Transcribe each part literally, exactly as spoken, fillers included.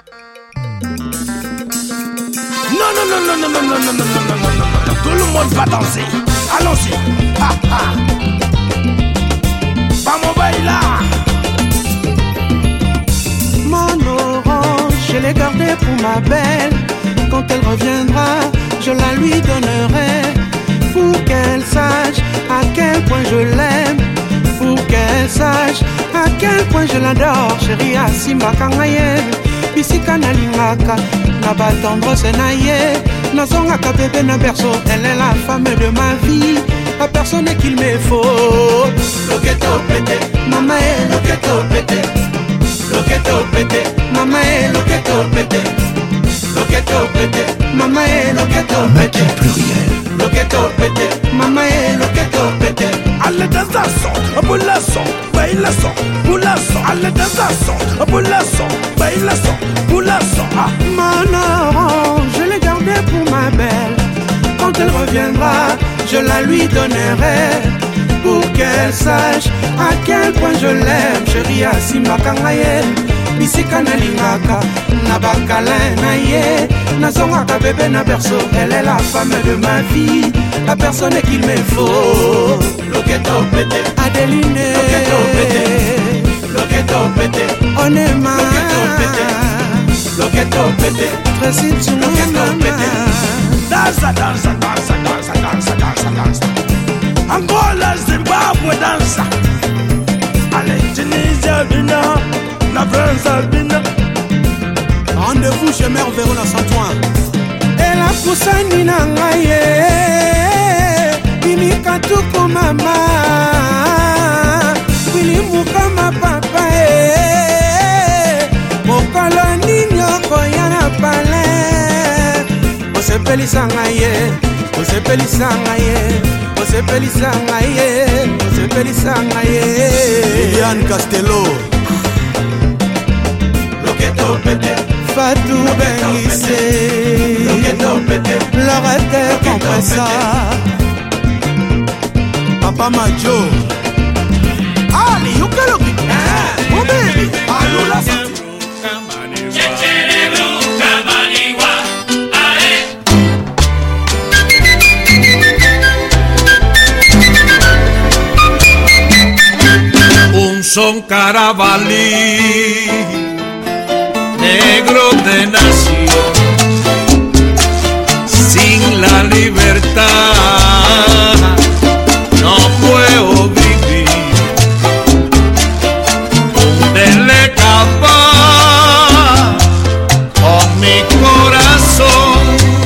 Non, non, non, non, non, non, non, non, non, non, non, non, non, non. Tout le monde va danser. Allons-y. Ha, ha. Vamos bailar. Mon orange, je l'ai gardé pour ma belle. Quand elle reviendra, je la lui donnerai. Pour qu'elle sache à quel point je l'aime. Pour qu'elle sache à quel point je l'adore. Chérie, Asimba Kangaye. Bisika na lingaka, na batendresse na ye. Nazongaka bébé na berceau, elle est la femme de ma vie. La personne qu'il me faut. Loketo pété, maman est loketo pété. Loketo pété, maman est loketo pété. Loketo pété, maman est loketo pété. Pluriel. Loketo pété, maman est loketo pété. Allez dans un son, pour la son, baille la son, pour la son. Allez dans un son, pour la son, baille la son, pour la son. Ah. Mon orange, je l'ai gardé pour ma belle. Quand elle reviendra, je la lui donnerai. Pour qu'elle sache à quel point je l'aime. Chérie, Asimba Kangaye. Bisika na lingaka, na bakalin na ye. Nazongaka bébé na berceau, elle est la femme de ma vie. La personne qu'il me faut. Loketo pété, Adeline. Loketo pété, Loketo pété, Onema. Loketo pété, Loketo pété, Tracy Loketo pété. Dansa, dansa, dansa, dansa, dansa, dansa, dansa. Angola, Zimbabwe, dansa. Allez, Tunisia, Bina, la France, Bina. Rendez-vous chez Mère Véron à Saint-Ouen. Et la poussani nangaye, Bimika tuku mama, Bilimuka ma papa e, Mokolo ninyo koyana pale. Osepeli sangaye, Osepeli sangaye, Osepeli sangaye, Osepeli sangaye. Liliane Castello. Loketo pété, Fatou Bengissé, Loketo pété, Lorette Compressa, Papa Majo. Ali Yukeloki, mon baby, allô la santé. Un son carabalí, negro de nación, sin la libertad no puedo vivir. Donde escapar con mi corazón,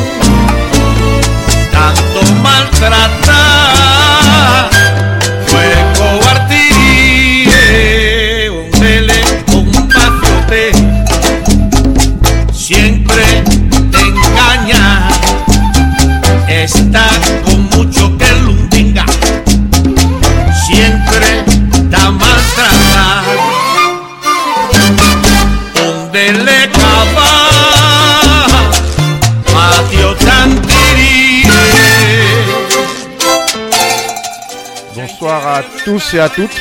tanto maltratar fue cobardía. Donde un mafiote siempre te engaña, está con mucho que lundinga, siempre da maltratar. Donde le cava, patio tantirí. Bonsoir à tous et à toutes.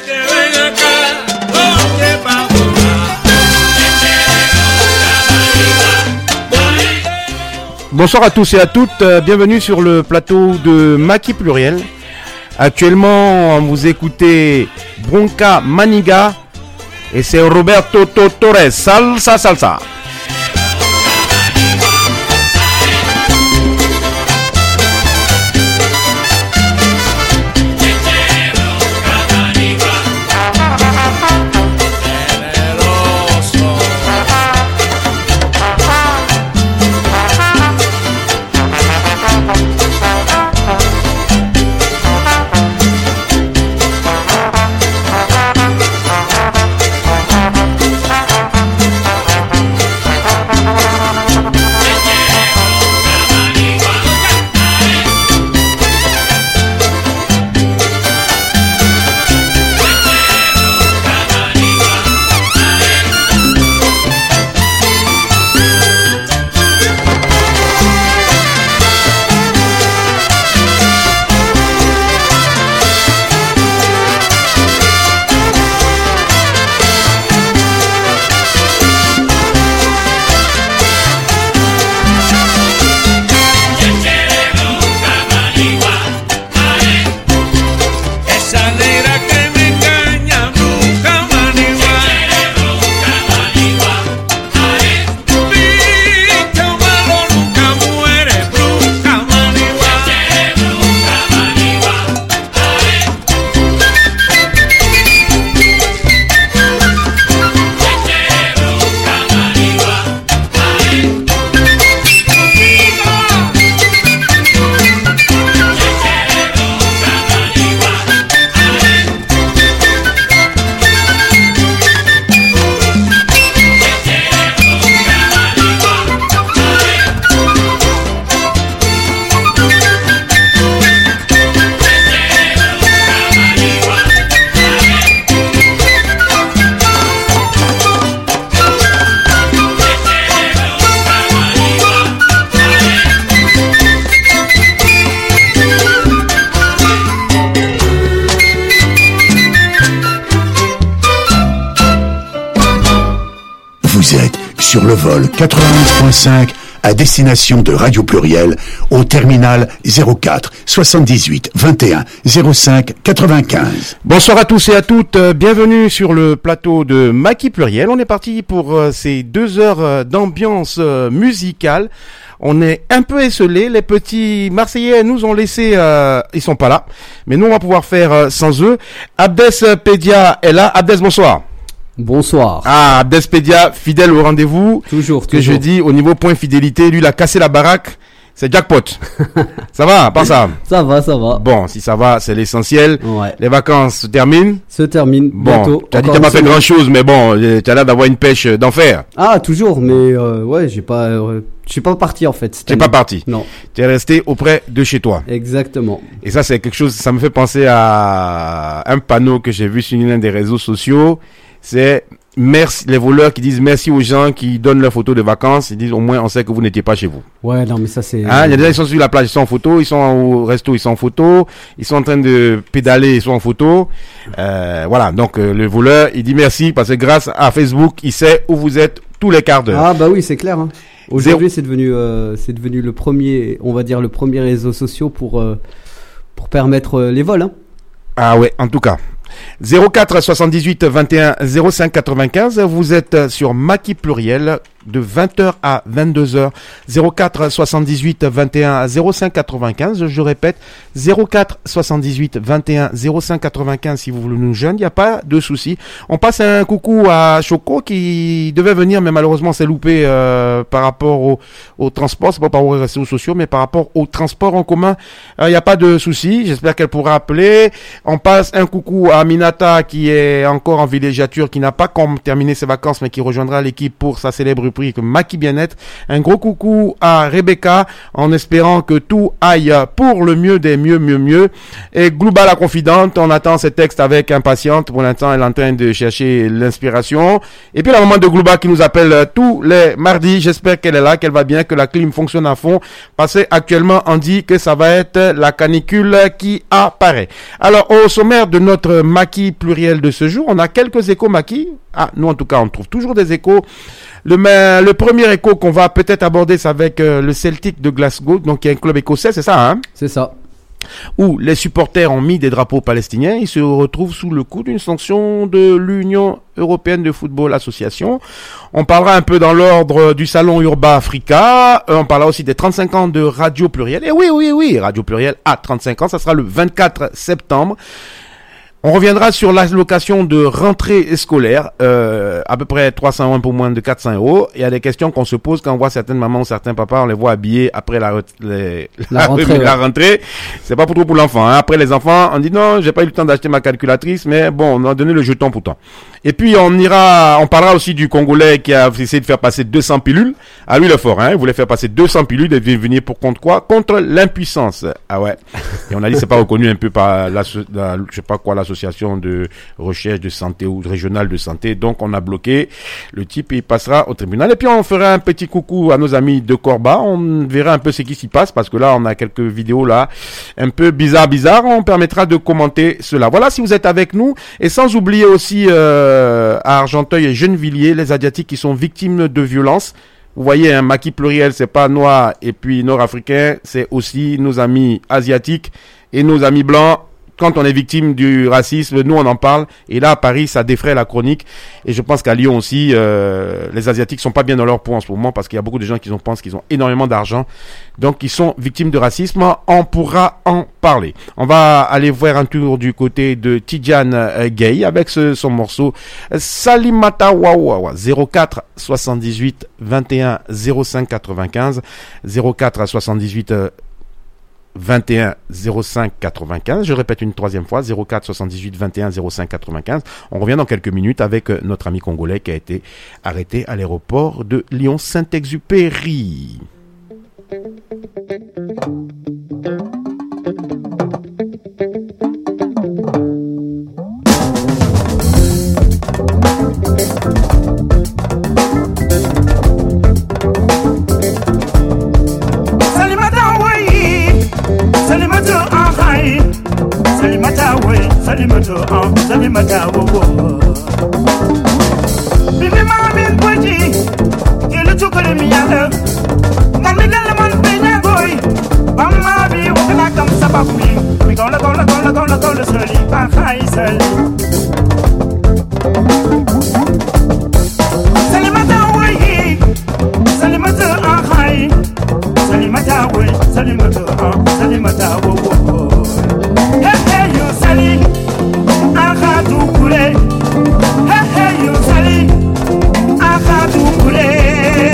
Bonsoir à tous et à toutes, bienvenue sur le plateau de Maki Pluriel. Actuellement, vous écoutez Bronca Maniga et c'est Roberto Torres, salsa salsa. Vous êtes sur le vol quatre-vingt-onze point cinq à destination de Radio Pluriel au terminal zéro quatre soixante-dix-huit vingt et un zéro cinq quatre-vingt-quinze. Bonsoir à tous et à toutes, bienvenue sur le plateau de Maki Pluriel. On est parti pour euh, ces deux heures euh, d'ambiance euh, musicale. On est un peu esselés, les petits Marseillais nous ont laissé, euh, ils sont pas là, mais nous on va pouvoir faire euh, sans eux. Abdes Pédia est là. Abdes, bonsoir. Bonsoir. Ah, Abdespédia, fidèle au rendez-vous. Toujours, que toujours. je dis, au niveau point fidélité, lui, il a cassé la baraque. C'est jackpot. Ça va, pas ça? Ça va, ça va. Bon, si ça va, c'est l'essentiel. Ouais. Les vacances se terminent. Se termine Bon, bientôt. tu as dit que Encore t'as pas une fait semaine. grand chose, mais bon, tu as l'air d'avoir une pêche d'enfer. Ah, toujours, mais euh, ouais, j'ai pas, euh, je suis pas parti en fait. Tu n'es pas parti. Non. Tu es resté auprès de chez toi. Exactement. Et ça, c'est quelque chose, ça me fait penser à un panneau que j'ai vu sur l'un des réseaux sociaux. C'est merci, les voleurs qui disent merci aux gens qui donnent leurs photos de vacances. Ils disent au moins on sait que vous n'étiez pas chez vous. Ouais, non, mais ça c'est. Hein, il y a des gens qui sont sur la plage, ils sont en photo, ils sont au resto, ils sont en photo, ils sont en train de pédaler, ils sont en photo. Euh, voilà, donc euh, le voleur, il dit merci parce que grâce à Facebook, il sait où vous êtes tous les quarts d'heure. Ah bah oui, c'est clair. Hein. Aujourd'hui, c'est devenu, euh, c'est devenu le premier, on va dire le premier réseau social pour euh, pour permettre euh, les vols. Hein. Ah ouais, en tout cas. zéro quatre soixante-dix-huit vingt et un zéro cinq quatre-vingt-quinze, vous êtes sur Maki Pluriel de vingt heures à vingt-deux heures. zéro quatre soixante-dix-huit vingt et un zéro cinq quatre-vingt-quinze, je répète, zéro quatre soixante-dix-huit vingt et un zéro cinq quatre-vingt-quinze si vous voulez nous joindre, il n'y a pas de souci. On passe un coucou à Choco qui devait venir mais malheureusement s'est loupé euh, par rapport au, au transport, c'est pas par rapport aux réseaux sociaux mais par rapport au transport en commun, il euh, n'y a pas de souci, j'espère qu'elle pourra appeler. On passe un coucou à Aminata qui est encore en villégiature, qui n'a pas comme terminé ses vacances mais qui rejoindra l'équipe pour sa célèbre rubrique Maki Bien-être. Un gros coucou à Rebecca en espérant que tout aille pour le mieux des mieux mieux mieux. Et Glooba la confidente, on attend ses textes avec impatience. Pour l'instant, elle est en train de chercher l'inspiration. Et puis la maman de Glooba qui nous appelle tous les mardis. J'espère qu'elle est là, qu'elle va bien, que la clim fonctionne à fond. Parce qu'actuellement, on dit que ça va être la canicule qui apparaît. Alors, au sommaire de notre Maki pluriel de ce jour, on a quelques échos Maki. Ah, nous en tout cas, on trouve toujours des échos. Le, le premier écho qu'on va peut-être aborder, c'est avec euh, le Celtic de Glasgow, donc il y a un club écossais, c'est ça, hein? C'est ça. Où les supporters ont mis des drapeaux palestiniens, ils se retrouvent sous le coup d'une sanction de l'Union Européenne de Football Association. On parlera un peu dans l'ordre du Salon Urba Africa, euh, on parlera aussi des trente-cinq ans de Radio Pluriel. Et oui, oui, oui, Radio Pluriel a trente-cinq ans, ça sera le vingt-quatre septembre. On reviendra sur l'allocation de rentrée scolaire, euh, à peu près trois cents euros pour moins de quatre cents euros. Il y a des questions qu'on se pose quand on voit certaines mamans ou certains papas, on les voit habillés après la, les, la, la rentrée. la ouais. rentrée. C'est pas pour trop pour l'enfant. Hein. Après les enfants, on dit non, j'ai pas eu le temps d'acheter ma calculatrice, mais bon, on a donné le jeton pourtant. Et puis on ira, on parlera aussi du Congolais qui a essayé de faire passer deux cents pilules. À lui le fort, hein. Il voulait faire passer deux cents pilules et venir pour contre quoi? Contre l'impuissance. Ah ouais. Et on a dit c'est pas reconnu un peu par la, la je sais pas quoi, l'association de recherche de santé ou régionale de santé. Donc on a bloqué le type et il passera au tribunal. Et puis on fera un petit coucou à nos amis de Corba. On verra un peu ce qui s'y passe parce que là on a quelques vidéos là un peu bizarre bizarre. On permettra de commenter cela. Voilà si vous êtes avec nous et sans oublier aussi euh, à Argenteuil et Gennevilliers les Asiatiques qui sont victimes de violences. Vous voyez, un Maki pluriel, c'est pas noir et puis nord-africain, c'est aussi nos amis asiatiques et nos amis blancs. Quand on est victime du racisme, nous on en parle. Et là à Paris, ça défraie la chronique. Et je pense qu'à Lyon aussi, euh, les Asiatiques sont pas bien dans leur peau en ce moment parce qu'il y a beaucoup de gens qui pensent qu'ils ont énormément d'argent, donc ils sont victimes de racisme. On pourra en parler. On va aller voir un tour du côté de Tidjane euh, Gay avec ce, son morceau Salimata Wawawa. zéro quatre soixante-dix-huit vingt et un zéro cinq quatre-vingt-quinze zéro quatre soixante-dix-huit euh, vingt et un zéro cinq quatre-vingt-quinze. Je répète une troisième fois, zéro quatre soixante-dix-huit vingt et un zéro cinq quatre-vingt-quinze. On revient dans quelques minutes avec notre ami congolais qui a été arrêté à l'aéroport de Lyon-Saint-Exupéry. Salimata we, salimata ah, salimata wo wo. Bibi mami kwaji, mother. Man, me girl, man, be na boy. Mama, be walking like I'm sabab me. We gonna, gonna, gonna, gonna, gonna, slowly, back high, slowly. Salimata, way, Salimata, ah, high. Salimata, way, Salimata, ah, Salimata, wo, wo, wo. Hey, hey, you, Sally. Ah, tu kule. Hey, hey, you, Sally. Ah, tu kule.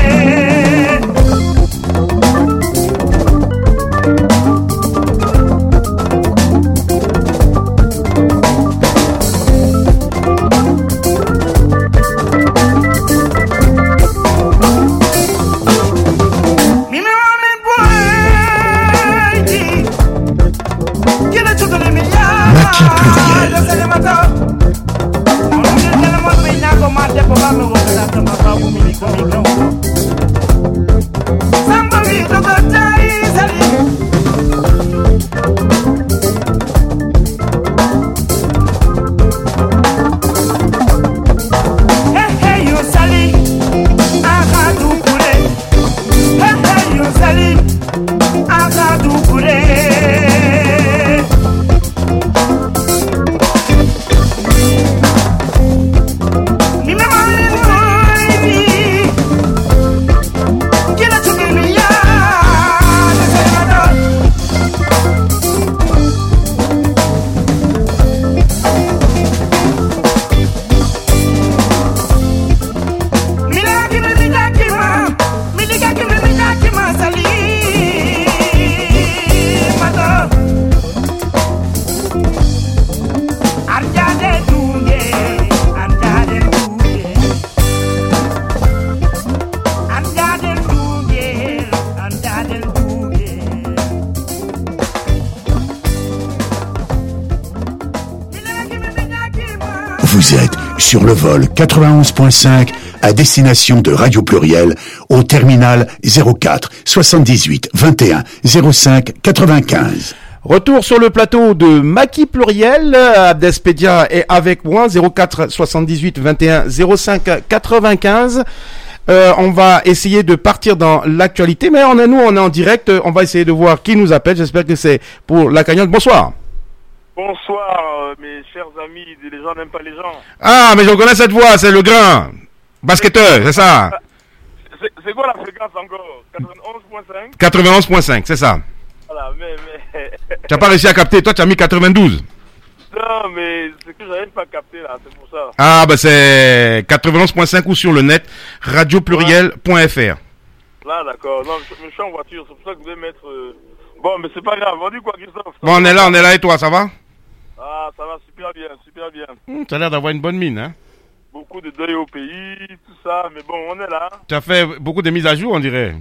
Vous êtes sur le vol quatre-vingt-onze point cinq à destination de Radio Pluriel au terminal zéro quatre soixante-dix-huit vingt et un zéro cinq quatre-vingt-quinze. Retour sur le plateau de Maki Pluriel. Abdespedia est avec moi, zéro quatre soixante-dix-huit vingt et un zéro cinq quatre-vingt-quinze. Euh, on va essayer de partir dans l'actualité, mais on est, nous, on est en direct. On va essayer de voir qui nous appelle. J'espère que c'est pour la cagnotte. Bonsoir. Bonsoir, euh, mes chers amis. Les gens n'aiment pas les gens. Ah, mais je reconnais cette voix. C'est le grand basketteur, c'est ça. C'est, c'est quoi la fréquence encore? quatre-vingt-onze point cinq quatre-vingt-onze point cinq, c'est ça. Voilà, mais... mais... Tu n'as pas réussi à capter. Toi, tu as mis quatre-vingt-douze. Non, mais c'est que j'arrive pas à capter là, c'est pour ça. Ah, bah c'est quatre-vingt-onze point cinq ou sur le net, radio pluriel point f r. Là, d'accord. Non, je, je suis en voiture, c'est pour ça que vous devez mettre... Euh... Bon, mais c'est pas grave. On dit quoi, Christophe? Bon, on est là, on est là, et toi, ça va? Ah, ça va super bien, super bien. Hum, tu as l'air d'avoir une bonne mine, hein? Beaucoup de deuil au pays, tout ça, mais bon, on est là. Tu as fait beaucoup de mises à jour, on dirait.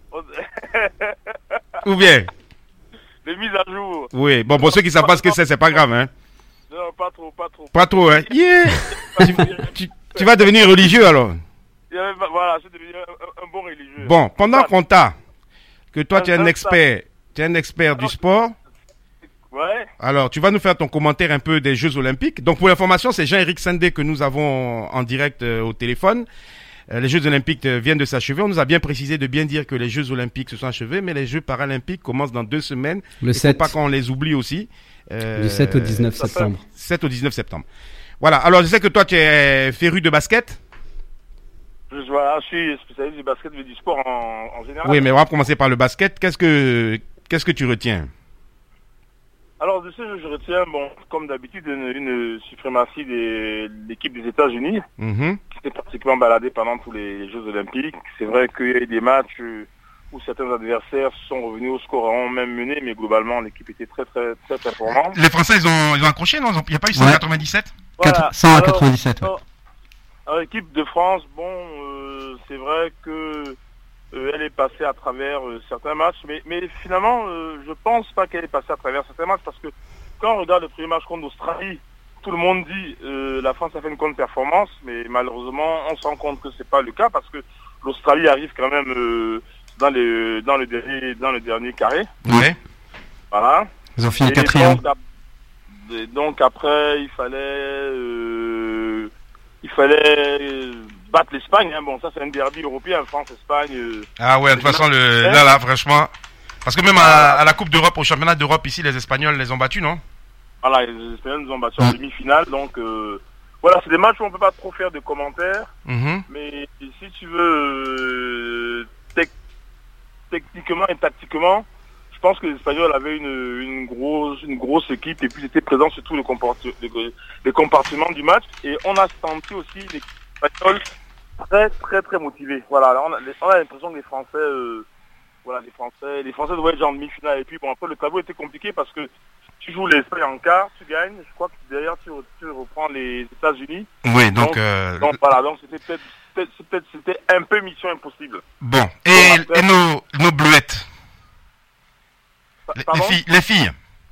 Ou bien? Des mises à jour. Oui, bon, pour ceux qui ne savent pas ce que c'est, c'est pas grave, hein? Non, pas trop, pas trop. Pas trop, hein? Yeah! tu, tu, tu vas devenir religieux, alors? Voilà, je vais devenir un, un bon religieux. Bon, pendant qu'on t'a, que toi, tu es un expert, tu es un expert du sport. Ouais. Alors, tu vas nous faire ton commentaire un peu des Jeux Olympiques. Donc, pour l'information, c'est Jean-Éric Sendé que nous avons en direct euh, au téléphone. Euh, les Jeux Olympiques euh, viennent de s'achever. On nous a bien précisé de bien dire que les Jeux Olympiques se sont achevés, mais les Jeux Paralympiques commencent dans deux semaines. Le Il sept. faut pas qu'on les oublie aussi. Euh, Du sept au dix-neuf septembre. sept au dix-neuf septembre. Voilà. Alors, je sais que toi, tu es féru de basket. Je, voilà, je suis spécialiste du basket et du sport en, en général. Oui, mais on va commencer par le basket. Qu'est-ce que, qu'est-ce que tu retiens? Alors, de ce jeu, je retiens, bon, comme d'habitude, une, une suprématie de l'équipe des États-Unis, mm-hmm. qui s'est pratiquement baladée pendant tous les Jeux Olympiques. C'est vrai qu'il y a eu des matchs où certains adversaires sont revenus au score, ont même mené, mais globalement, l'équipe était très, très, très performante. Les Français, ils ont, ils ont accroché, non? Il n'y a pas eu cent quatre-vingt-dix-sept? Voilà. cent quatre-vingt-dix-sept. Alors, alors, l'équipe de France, bon, euh, c'est vrai que euh, elle est passée à travers euh, certains matchs, mais, mais finalement, euh, je pense pas qu'elle est passée à travers certains matchs, parce que quand on regarde le premier match contre l'Australie, tout le monde dit euh, la France a fait une contre-performance, mais malheureusement, on se rend compte que c'est pas le cas, parce que l'Australie arrive quand même euh, dans le dans le dernier dans le dernier carré. Ouais. Voilà. Ils ont fini Et quatrième. donc, ap- et donc après, il fallait euh, il fallait euh, battre l'Espagne. Hein. Bon, ça c'est un derby européen, France-Espagne. Euh, ah ouais, de toute façon, le, là, là, franchement... Parce que même à, à la Coupe d'Europe, au championnat d'Europe, ici, les Espagnols les ont battus, non? Voilà, les Espagnols nous ont battus en demi-finale, donc euh, voilà, c'est des matchs où on peut pas trop faire de commentaires, mm-hmm. mais si tu veux, euh, tec- techniquement et tactiquement, je pense que les Espagnols avaient une, une grosse, une grosse équipe et puis ils étaient présents sur tous les, comport- les, les compartiments du match, et on a senti aussi les Espagnols très très très motivés. Voilà, alors on a, on a l'impression que les Français, euh, voilà, les Français, les Français doivent être genre en demi-finale, et puis bon, après le tableau était compliqué parce que tu joues l'Espagne en quart, tu gagnes. Je crois que derrière tu, tu reprends les États-Unis. Oui, donc. Donc, euh... donc voilà, donc c'était peut-être, peut-être, peut-être c'était un peu mission impossible. Bon, et, après, et nos, nos bleuettes. Les, les filles, les filles.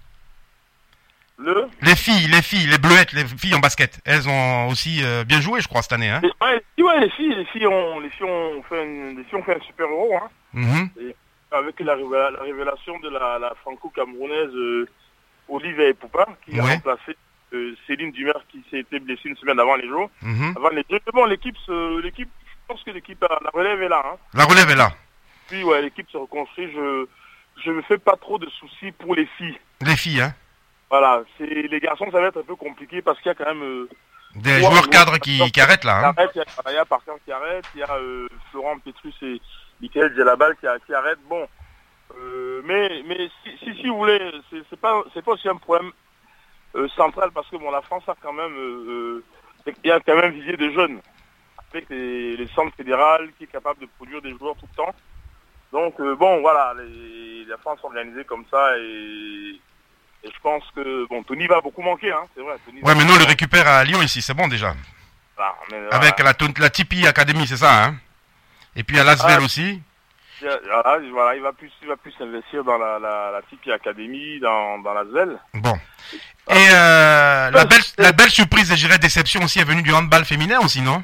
Le. Les filles, les filles, les bleuettes, les filles en basket. Elles ont aussi euh, bien joué, je crois, cette année, hein. Et, ouais, ouais, les filles, les filles ont, les filles ont fait, une, les filles ont fait un super héros, hein. Mm-hmm. Et avec la, la révélation de la, la franco-camerounaise. Euh, Olivier Poupin, qui ouais. a remplacé euh, Céline Dumer, qui s'est été blessée une semaine avant les Jeux. Mm-hmm. Avant les Jeux. Mais bon, l'équipe, se, l'équipe, je pense que l'équipe, la relève est là. Hein. La relève est là. Puis, ouais, l'équipe se reconstruit. Je je me fais pas trop de soucis pour les filles. Les filles, hein. Voilà, c'est les garçons, ça va être un peu compliqué parce qu'il y a quand même euh, des joueurs, joueurs cadres qui, qui arrêtent là. Hein. Il y a Raya Parker qui arrête, il y a euh, Florent Petrus et Michael Djelabal qui, qui arrêtent. Bon. Euh, mais mais si, si si vous voulez, c'est, c'est pas c'est pas aussi un problème euh, central parce que bon la France a quand même euh, euh, il y a quand même visé de jeunes avec les, les centres fédérales qui est capable de produire des joueurs tout le temps. Donc euh, bon voilà, les, la France est organisée comme ça et, et je pense que bon Tony va beaucoup manquer hein, c'est vrai. Tony ouais mais nous on le récupère à Lyon ici, c'est bon déjà. Voilà, mais, avec voilà. la la Tipeee Academy, c'est ça hein. Et puis à Lasvel ah, aussi. Voilà, voilà, il va plus, il va plus s'investir dans la, la, la Tipeee Academy, dans, dans la Zelle. Bon. Et euh, la belle, la belle surprise, et je dirais déception aussi, est venue du handball féminin aussi, non?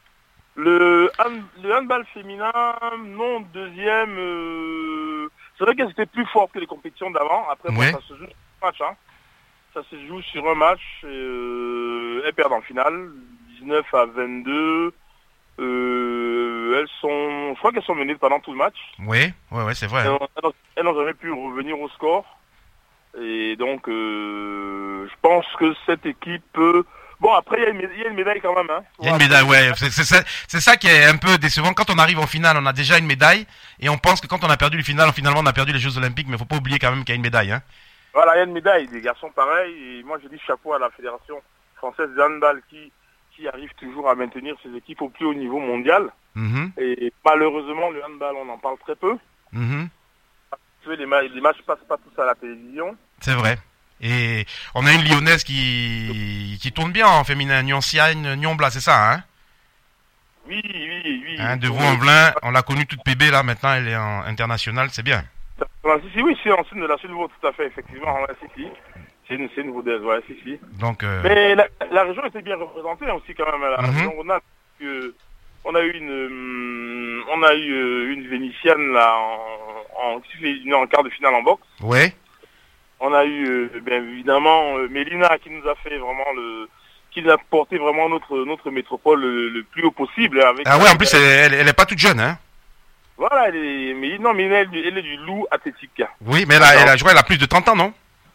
Le, le handball féminin, non, deuxième. Euh, c'est vrai qu'elle était plus forte que les compétitions d'avant. Après, ouais. bon, ça se joue sur un match, hein. Ça se joue sur un match. Et, euh, elles perdent en finale, dix-neuf à vingt-deux. Euh, elles sont, je crois qu'elles sont menées pendant tout le match. Oui, ouais, ouais, c'est vrai. Elles n'ont jamais pu revenir au score. Et donc, euh, je pense que cette équipe peut... Bon, après, il y a une médaille, il y a une médaille quand même. Hein. Il y a une médaille, ouais. C'est, c'est, c'est, c'est ça qui est un peu décevant. Quand on arrive en finale, on a déjà une médaille. Et on pense que quand on a perdu le final, finalement, on a perdu les Jeux Olympiques. Mais il ne faut pas oublier quand même qu'il y a une médaille. Hein. Voilà, il y a une médaille. Les garçons, pareil. Et moi, je dis chapeau à la Fédération française de handball qui... qui arrive toujours à maintenir ses équipes au plus haut niveau mondial. Mmh. Et malheureusement, le handball, on en parle très peu. Mmh. Les, ma- les matchs passent pas tous à la télévision. C'est vrai. Et on a une lyonnaise qui, qui tourne bien en féminin, Nyon-Siagne, Nyon-Blas, c'est ça, hein? Oui, oui, oui. Hein, de Vaux-en-Velin, on l'a connue toute P B, là, maintenant elle est en internationale, c'est bien. Si, si, oui, c'est en signe de la Sud-Vaud, tout à fait, effectivement, ouais, si, si. C'est une, c'est une vaudaise, ouais, si, si. Donc, euh... Mais la, la région était bien représentée aussi, quand même, la mm-hmm. région Rhône-Alpes. Euh, on a eu une, hum, on a eu euh, une Vénitienne, là, en, en, en quart de finale en boxe. Ouais. On a eu, euh, bien évidemment, euh, Mélina qui nous a fait vraiment le, qui nous a porté vraiment notre, notre métropole le, le plus haut possible. Avec ah ouais, en plus, elle, elle, elle est pas toute jeune, hein. Voilà, elle est, mais non, mais elle, elle est du loup athlétique. Oui, mais elle a, elle a, je crois, elle a plus de trente ans, non?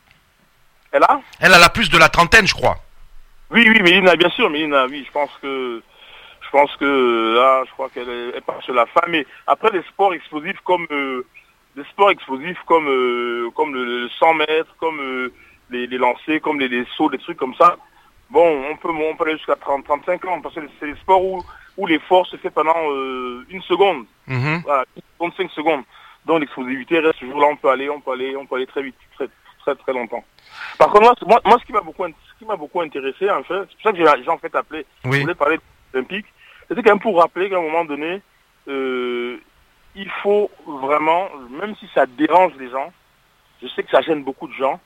Elle a? Elle a la plus de la trentaine, je crois. Oui, oui, Mélina, bien sûr, Mélina, oui, je pense que, je pense que, là, je crois qu'elle est, elle part sur la fin, mais après des sports explosifs comme, euh, des sports explosifs comme, euh, comme le, le cent mètres, comme euh, les, les lancers, comme les, les sauts, des trucs comme ça, bon, on peut, on peut aller jusqu'à trente, trente-cinq ans, parce que c'est des sports où, où l'effort se fait pendant euh, une seconde. Mm-hmm. Voilà, une seconde, cinq secondes. Donc l'explosivité reste toujours là, on peut aller, on peut aller, on peut aller très vite, très, très, très longtemps. Par contre, moi, moi, moi ce qui m'a beaucoup, ce qui m'a beaucoup intéressé, en fait, c'est pour ça que j'ai, j'ai en fait appelé, oui. Je voulais parler de l'Olympique, c'était quand même pour rappeler qu'à un moment donné, euh, il faut vraiment, même si ça dérange les gens, je sais que ça gêne beaucoup de gens,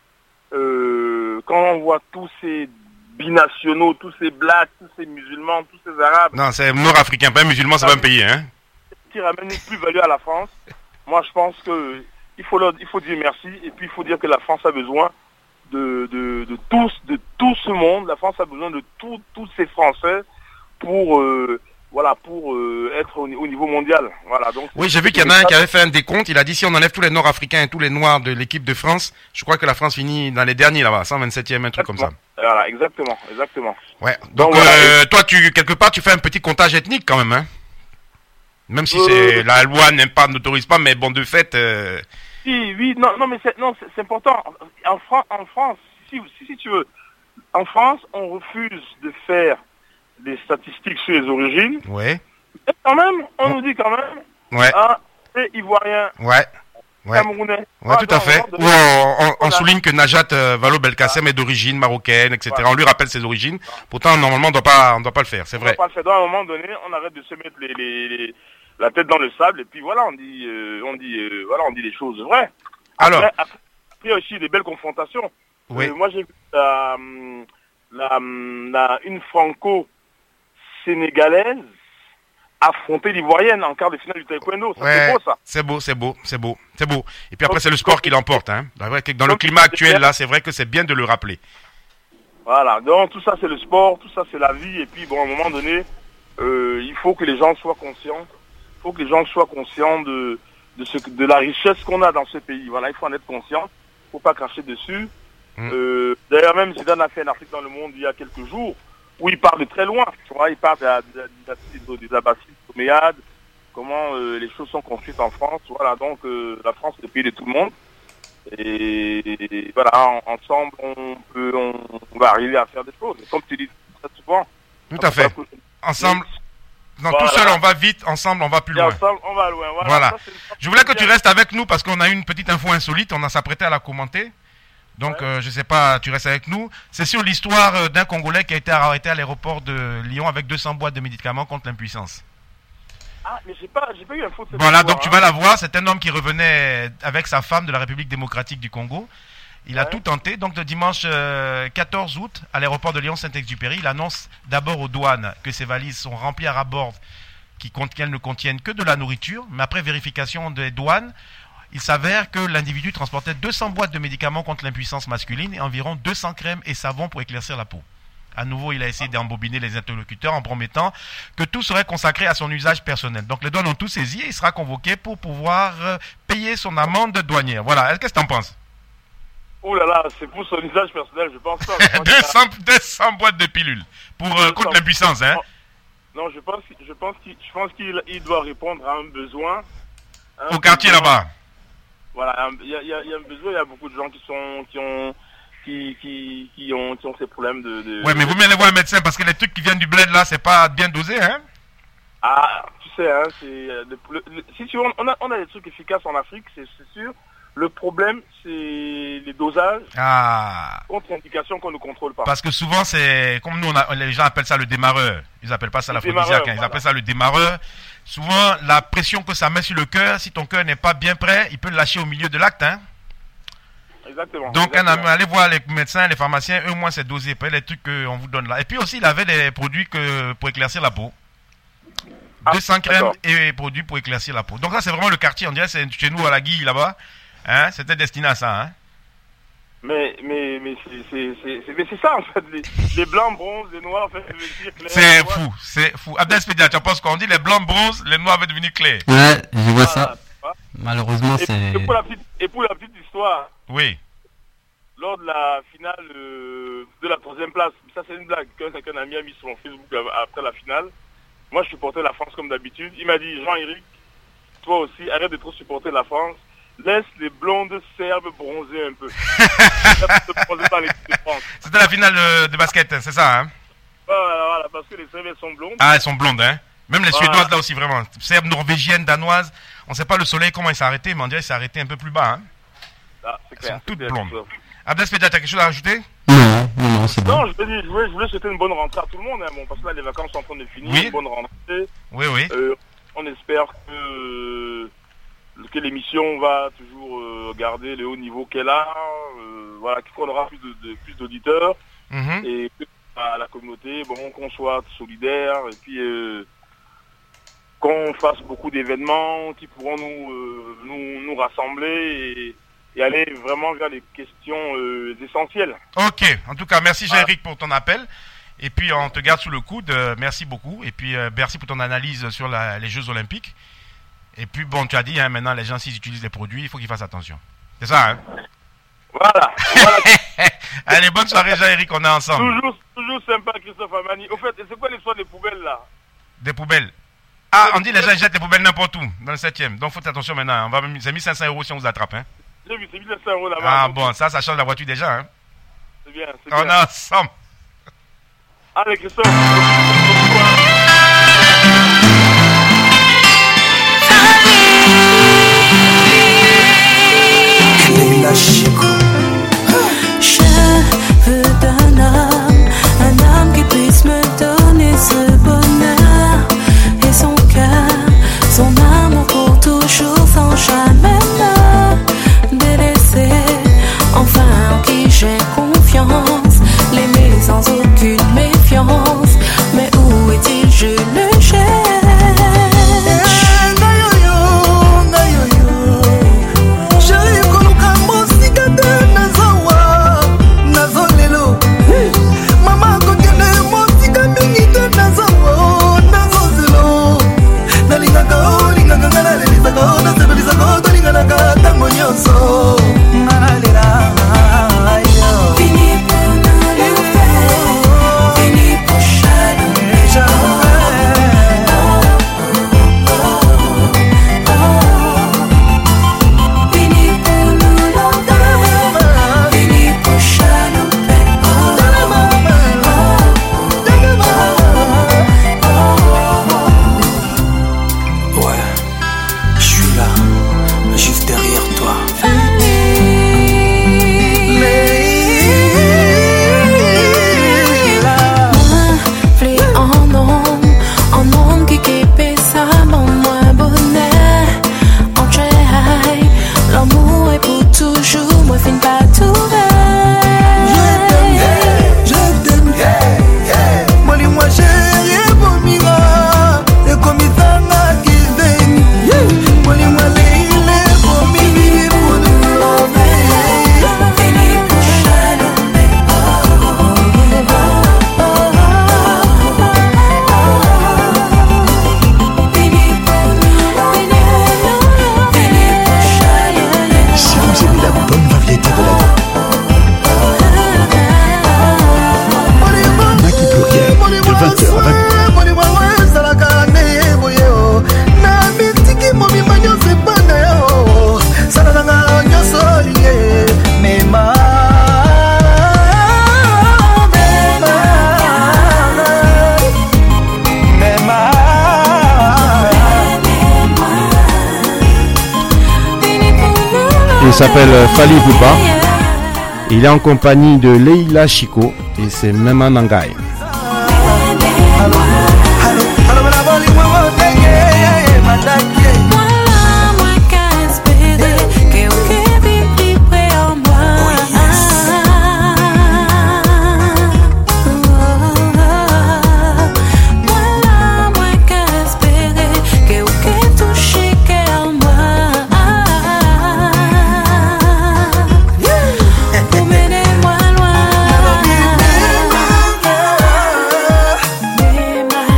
euh, quand on voit tous ces binationaux, tous ces blacks, tous ces musulmans, tous ces arabes. Non, c'est nord-africain, pas musulman, ça va me payer, hein. Qui ramène une plus-value à la France. Moi, je pense que il faut leur, il faut dire merci, et puis il faut dire que la France a besoin de, de, de tous, de tout ce monde. La France a besoin de tous, tous ces Français pour, euh, voilà, pour euh, être au, au niveau mondial. Voilà, donc. Oui, j'ai vu qu'il y en a un qui avait fait un décompte. Il a dit si on enlève tous les Nord-Africains et tous les Noirs de l'équipe de France, je crois que la France finit dans les derniers là-bas, cent vingt-septième, un truc Exactement. comme ça. Voilà, exactement, exactement. Ouais. Donc, Donc, voilà. euh, toi, tu quelque part, tu fais un petit comptage ethnique quand même, hein. Même si Euh, c'est la loi n'aime pas, n'autorise pas, mais bon, de fait. Euh... Oui, oui, non, non, mais c'est, non, c'est, c'est important. En France, en France, si, si, si tu veux, en France, on refuse de faire des statistiques sur les origines. Ouais. Et quand même, on nous dit quand même, Ouais. ah, c'est ivoirien, Ouais. Ouais. camerounais. Ouais, Ah, tout à non, fait. on Ou on, on- on Voilà. souligne que Najat euh, Vallaud-Belkacem est d'origine marocaine, et cetera. Voilà. On lui rappelle ses origines. Pourtant, normalement, on doit pas, on doit pas le faire. C'est On va vrai. pas le faire. Donc, à un moment donné, on arrête de se mettre les, les, les- la tête dans le sable et puis voilà, on dit, euh, on dit, euh, voilà, on dit les choses vraies. Alors. Après, après, après, il y a aussi des belles confrontations. Oui. Euh, moi, j'ai vu la, hum, la, hum, la- une franco-sénégalaise affronter l'Ivoirienne en quart de finale du taekwondo. Ça, Ouais, c'est beau, ça. c'est beau, c'est beau, c'est beau, c'est beau. Et puis après, Donc, c'est le sport donc, qui l'emporte, hein. C'est vrai que dans le donc, climat c'est actuel, clair. là, c'est vrai que c'est bien de le rappeler. Voilà. Donc, tout ça, c'est le sport, tout ça, c'est la vie. Et puis, bon, à un moment donné, euh, il faut que les gens soient conscients. Il faut que les gens soient conscients de, de, ce, de la richesse qu'on a dans ce pays. Voilà, il faut en être conscient. Il ne faut pas cracher dessus. Mm. Euh, d'ailleurs, même Zidane a fait un article dans Le Monde il y a quelques jours où il parle de très loin. Tu vois, il parle de la, de la dynastie des Abbasides, Omeyyades, comment euh, les choses sont construites en France. Voilà, donc euh, la France, c'est le pays de tout le monde. Et voilà, en- ensemble, on peut, on, on va arriver à faire des choses. Et comme tu dis très souvent. Tout à fait. Ensemble, non, Voilà. tout seul, on va vite. Ensemble, on va plus Et loin. ensemble, on va loin. Voilà. Voilà. Ça, c'est une- Je voulais que tu restes avec nous parce qu'on a eu une petite info insolite. On a s'apprêté à la commenter. Donc, Ouais. euh, je sais pas, tu restes avec nous. C'est sur l'histoire euh, d'un Congolais qui a été arrêté à l'aéroport de Lyon avec deux cents boîtes de médicaments contre l'impuissance. Ah, mais j'ai pas, j'ai pas eu l'info de cette Voilà, histoire, donc tu hein. vas la voir. C'est un homme qui revenait avec sa femme de la République démocratique du Congo. Il a Ouais. tout tenté. Donc, le dimanche euh, quatorze août, à l'aéroport de Lyon-Saint-Exupéry, il annonce d'abord aux douanes que ses valises sont remplies à ras-bord, qui cont- qu'elles ne contiennent que de la nourriture. Mais après vérification des douanes, il s'avère que l'individu transportait deux cents boîtes de médicaments contre l'impuissance masculine et environ deux cents crèmes et savons pour éclaircir la peau. À nouveau, il a essayé d'embobiner les interlocuteurs en promettant que tout serait consacré à son usage personnel. Donc les douanes ont tout saisi et il sera convoqué pour pouvoir euh, payer son amende douanière. Voilà, qu'est-ce que tu en penses? Oh là là, c'est pour son usage personnel, je pense pas. Je pense qu'il a- deux cents, deux cents boîtes de pilules pour euh, contre l'impuissance, hein? Non, je pense, qu'il- je pense qu'il, je pense qu'il il doit répondre à un besoin. un Au quartier besoin. là-bas. Voilà, il y a, il y a- il y a un besoin, il y a beaucoup de gens qui sont, qui ont, qui, qui, qui ont, qui ont ces problèmes de. de Ouais, mais vous allez voir le médecin parce que les trucs qui viennent du bled là, c'est pas bien dosé, hein? Ah, tu sais, hein, c'est, euh, le- le- le- si tu veux, on a, on a des trucs efficaces en Afrique, c'est, c'est sûr. Le problème, c'est les dosages, Ah. contre-indications qu'on ne contrôle pas. Parce que souvent, c'est comme nous, on a, les gens appellent ça le démarreur. Ils appellent pas ça Le l'aphrodisiaque, démarreur, hein. Ils voilà. appellent ça le démarreur. Souvent, la pression que ça met sur le cœur, si ton cœur n'est pas bien prêt, il peut le lâcher au milieu de l'acte, hein. Exactement. Donc, un exactement. ami, allez voir les médecins, les pharmaciens, eux, au moins, c'est dosé. Pas les trucs qu'on vous donne là. Et puis aussi, il avait des produits que, pour éclaircir la peau. Ah, deux cents crèmes d'accord. et produits pour éclaircir la peau. Donc, ça, c'est vraiment le quartier. On dirait, c'est chez nous à la Guille, là-bas. Hein, c'était destiné à ça, hein. Mais, mais, mais c'est, c'est, c'est, c'est, mais c'est ça, en fait. Les, les blancs, bronzes, les noirs, en fait, veulent dire clair. C'est tu vois. fou, c'est fou. Abdel Spedia, tu penses qu'on dit les blancs bronzes, les noirs veulent devenir clairs. Ouais, je vois Voilà, ça. tu vois. Malheureusement, Et, c'est. et pour la petite, et pour la petite histoire, Oui. lors de la finale euh, de la troisième place, ça c'est une blague qu'un qu'un ami a mis sur mon Facebook av- après la finale. Moi je supportais la France comme d'habitude. Il m'a dit, Jean-Éric, toi aussi, arrête de trop supporter la France. Laisse les blondes serbes bronzer un peu. Laisse bronzer par l'équipe de France. C'était la finale euh, de basket, c'est ça, hein? Voilà, voilà, parce que les serbes elles sont blondes. Ah, elles sont blondes, hein? Même les Voilà. Suédoises là aussi, vraiment. Serbes, norvégiennes, danoises. On sait pas le soleil comment il s'est arrêté, mais on dirait qu'il s'est arrêté un peu plus bas, hein? Ah, c'est clair. sont toutes c'est clair, blondes. c'est ça. Abdel Spedia, tu as quelque chose à rajouter? Non, non, non, c'est bon. Non, je voulais, dire- je, voulais, je voulais souhaiter une bonne rentrée à tout le monde, hein, bon, parce que là les vacances sont en train de finir. Oui. Une bonne rentrée. Oui, oui. Euh, on espère que, euh, que l'émission va toujours euh, garder le haut niveau qu'elle a, euh, voilà, qu'on aura plus de, de- plus d'auditeurs Mhm. et que à la communauté, bon, qu'on soit solidaire et puis euh, qu'on fasse beaucoup d'événements qui pourront nous euh, nous, nous rassembler et, et aller vraiment vers les questions euh, essentielles. Ok, en tout cas, merci Jean-Éric pour ton appel. Et puis on te garde sous le coude, euh, merci beaucoup. Et puis euh, merci pour ton analyse sur la, les Jeux Olympiques. Et puis bon, tu as dit, hein, maintenant les gens s'ils utilisent des produits, il faut qu'ils fassent attention. C'est ça, hein? Voilà. voilà. Allez, bonne soirée Jean-Éric, on est ensemble. Toujours, toujours sympa Christophe Amani. Au fait, c'est quoi l'histoire des poubelles là? Des poubelles. Ah, on dit les gens jettent les poubelles n'importe où, dans le septième. Donc faites attention maintenant, on va, c'est mille cinq cents euros si on vous attrape. Hein. J'ai vu, c'est mille cinq cents euros là-bas. Ah bon, ça, ça change la voiture déjà. Hein. C'est bien, c'est on bien. est ensemble. Allez Christophe. Je veux d'un homme, un homme qui puisse me donner ce bonheur et son cœur, son amour pour toujours sans jamais me délaisser. Enfin, en qui j'ai confiance, l'aimer sans aucune méfiance. Mais où est-il? Je le cherche. Il s'appelle Fally Ipupa. Il est en compagnie de Leila Chico et c'est Mema Nangai. Moi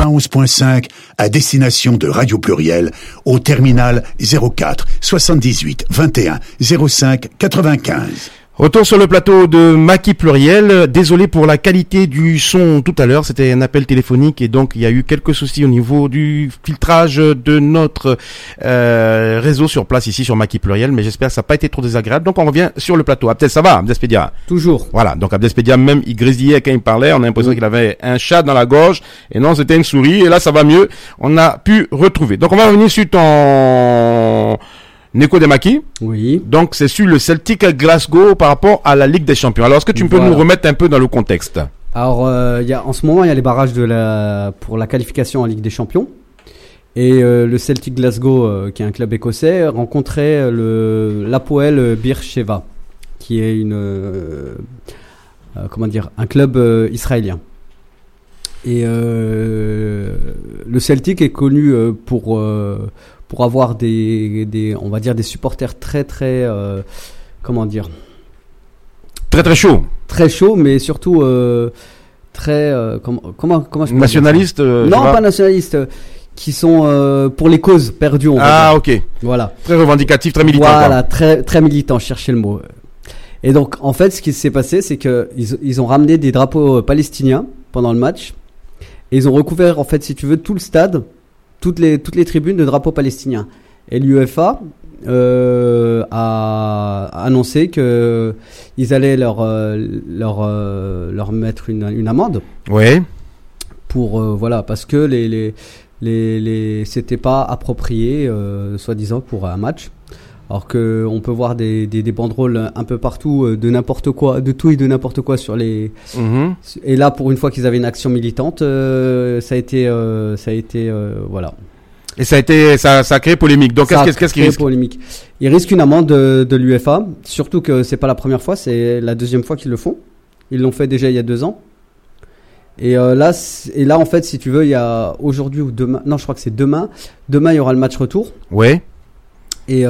quatre-vingt-onze point cinq à destination de Radio Pluriel au terminal zéro quatre soixante-dix-huit vingt et un zéro cinq quatre-vingt-quinze. Retour sur le plateau de Maki Pluriel. Désolé pour la qualité du son tout à l'heure. C'était un appel téléphonique et donc il y a eu quelques soucis au niveau du filtrage de notre euh, réseau sur place ici sur Maki Pluriel. Mais j'espère que ça n'a pas été trop désagréable. Donc on revient sur le plateau. Abdel, ça va, Abdespedia? Toujours. Voilà. Donc Abdespedia, même il grésillait quand il parlait. On a l'impression mmh. qu'il avait un chat dans la gorge. Et non, c'était une souris. Et là, ça va mieux. On a pu retrouver. Donc on va revenir sur ton... Neko Demaki. Oui. Donc, c'est sur le Celtic Glasgow par rapport à la Ligue des Champions. Alors, est-ce que tu voilà. peux nous remettre un peu dans le contexte? Alors, euh, y a, en ce moment, il y a les barrages de la, pour la qualification en Ligue des Champions. Et euh, le Celtic Glasgow, euh, qui est un club écossais, rencontrait le, l'Apoel Beersheva, qui est une, euh, euh, comment dire, un club euh, israélien. Et euh, le Celtic est connu euh, pour... Euh, pour avoir des, des, on va dire des supporters très très, euh, comment dire, très très chaud, très chaud, mais surtout euh, très, euh, comment, comment, comment je peux nationaliste, euh, non pas nationaliste, qui sont euh, pour les causes perdues. On ah va dire. ok. Voilà. Très revendicatif, très militant. Voilà, quoi. très très militant. Cherchez le mot. Et donc en fait, ce qui s'est passé, c'est que ils, ils ont ramené des drapeaux palestiniens pendant le match, et ils ont recouvert en fait, si tu veux, tout le stade. Toutes les, toutes les tribunes de drapeaux palestiniens. Et l'UEFA euh, a annoncé que ils allaient leur, euh, leur, euh, leur mettre une, une amende. Oui. Pour, euh, voilà, parce que les, les, les, les, c'était pas approprié, euh, soi-disant, pour un match. Alors que on peut voir des, des, des banderoles un peu partout, de n'importe quoi, de tout et de n'importe quoi sur les. Mmh. Et là, pour une fois qu'ils avaient une action militante, euh, ça a été, euh, ça a été, euh, voilà. Et ça a été, ça, ça a créé polémique. Donc ça qu'est-ce, qu'est-ce qu'il risque? Polémique. Ils risquent une amende de, de l'UEFA, surtout que c'est pas la première fois, c'est la deuxième fois qu'ils le font. Ils l'ont fait déjà il y a deux ans. Et euh, là, et là, en fait, si tu veux, il y a aujourd'hui ou demain. Non, je crois que c'est demain. Demain, il y aura le match retour. Ouais. Et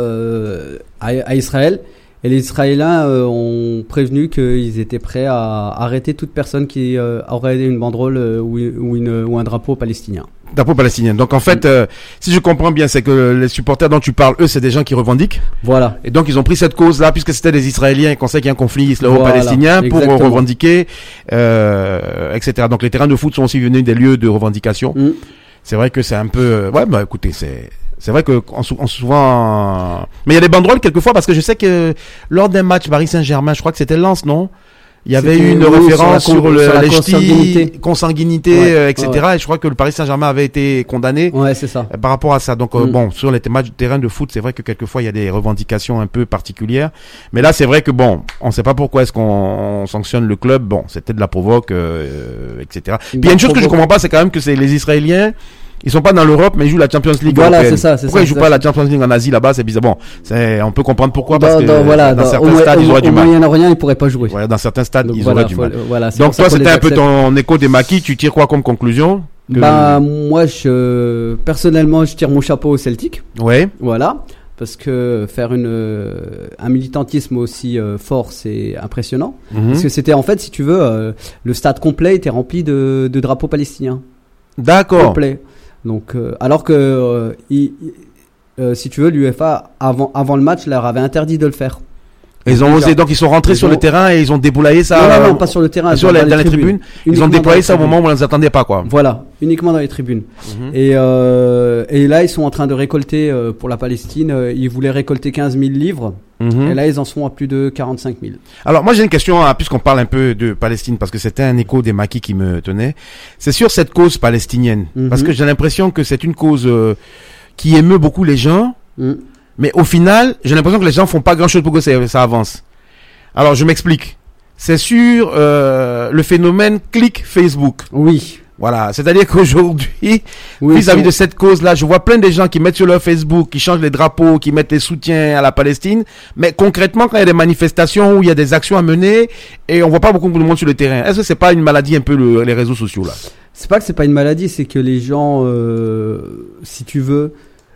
euh, à, à Israël, et les Israéliens euh, ont prévenu qu'ils étaient prêts à arrêter toute personne qui euh, aurait une banderole euh, ou, ou, une, ou un drapeau palestinien. Drapeau palestinien. Donc en fait, euh, si je comprends bien, c'est que les supporters dont tu parles, eux, c'est des gens qui revendiquent. Voilà. Et donc ils ont pris cette cause-là, puisque c'était des Israéliens et qu'on sait qu'il y a un conflit islamo-palestinien, voilà, pour exactement. revendiquer, euh, et cetera. Donc les terrains de foot sont aussi devenus des lieux de revendication. Mm. C'est vrai que c'est un peu... Ouais, bah écoutez, c'est... C'est vrai que on, on souvent, mais il y a des banderoles quelquefois parce que je sais que lors d'un match Paris Saint-Germain, je crois que c'était Lens, non? Il y avait eu une oui, référence sur, la, sur, le, sur la consanguinité, consanguinité ouais, euh, et cetera. Ouais. Et je crois que le Paris Saint-Germain avait été condamné. Ouais, c'est ça. Euh, par rapport à ça. Donc euh, mm. bon, sur les matchs de terrain de foot, c'est vrai que quelquefois il y a des revendications un peu particulières. Mais là, c'est vrai que bon, on ne sait pas pourquoi est-ce qu'on on sanctionne le club. Bon, c'était de la provoque, euh, et cetera. Puis il y a une chose que je comprends pas, c'est quand même que c'est les Israéliens. Ils sont pas dans l'Europe, mais ils jouent la Champions League. Voilà, européenne. c'est ça, c'est pourquoi ça, ils jouent pas ça. La Champions League en Asie là-bas, c'est bizarre. Bon, c'est, on peut comprendre pourquoi, dans, parce que dans, voilà, dans, dans certains au, stades, au, ils auraient au du mal. Au Moyen-Orient, ils pourraient pas jouer. Ouais, dans certains stades, donc, ils voilà, auraient du faut, mal. Voilà, donc toi, c'était un peu ton écho des maquis. Tu tires quoi comme conclusion? Que... Bah, moi, je, personnellement, je tire mon chapeau au Celtic. Ouais. Voilà. Parce que faire une, euh, un militantisme aussi euh, fort, c'est impressionnant. Mm-hmm. Parce que c'était, en fait, si tu veux, euh, le stade complet était rempli de, de drapeaux palestiniens. D'accord. Complet. Donc, euh, alors que, euh, il, euh, si tu veux, l'UEFA, avant, avant le match, leur avait interdit de le faire. Ils ont osé, donc ils sont rentrés ils sur ont... le terrain et ils ont déboulayé ça. Non, non, non, pas sur le terrain. Sur les, dans, dans les tribunes. tribunes. Ils ont déployé ça au moment où on ne les attendait pas, quoi. Voilà, uniquement dans les tribunes. Mm-hmm. Et, euh, et là, ils sont en train de récolter, euh, pour la Palestine, euh, ils voulaient récolter quinze mille livres. Mm-hmm. Et là, ils en sont à plus de quarante-cinq mille. Alors, moi, j'ai une question, hein, puisqu'on parle un peu de Palestine, parce que c'était un écho des maquis qui me tenait. C'est sur cette cause palestinienne. Mm-hmm. Parce que j'ai l'impression que c'est une cause euh, qui émeut beaucoup les gens. Mm. Mais au final, j'ai l'impression que les gens font pas grand chose pour que ça, ça avance. Alors, je m'explique. C'est sur euh, le phénomène clic Facebook. Oui. Voilà. C'est-à-dire qu'aujourd'hui, oui, vis-à-vis de cette cause-là, je vois plein de gens qui mettent sur leur Facebook, qui changent les drapeaux, qui mettent les soutiens à la Palestine. Mais concrètement, quand il y a des manifestations où il y a des actions à mener, et on voit pas beaucoup de monde sur le terrain, est-ce que c'est pas une maladie un peu le, les réseaux sociaux là? C'est pas que c'est pas une maladie, c'est que les gens, euh, si tu veux,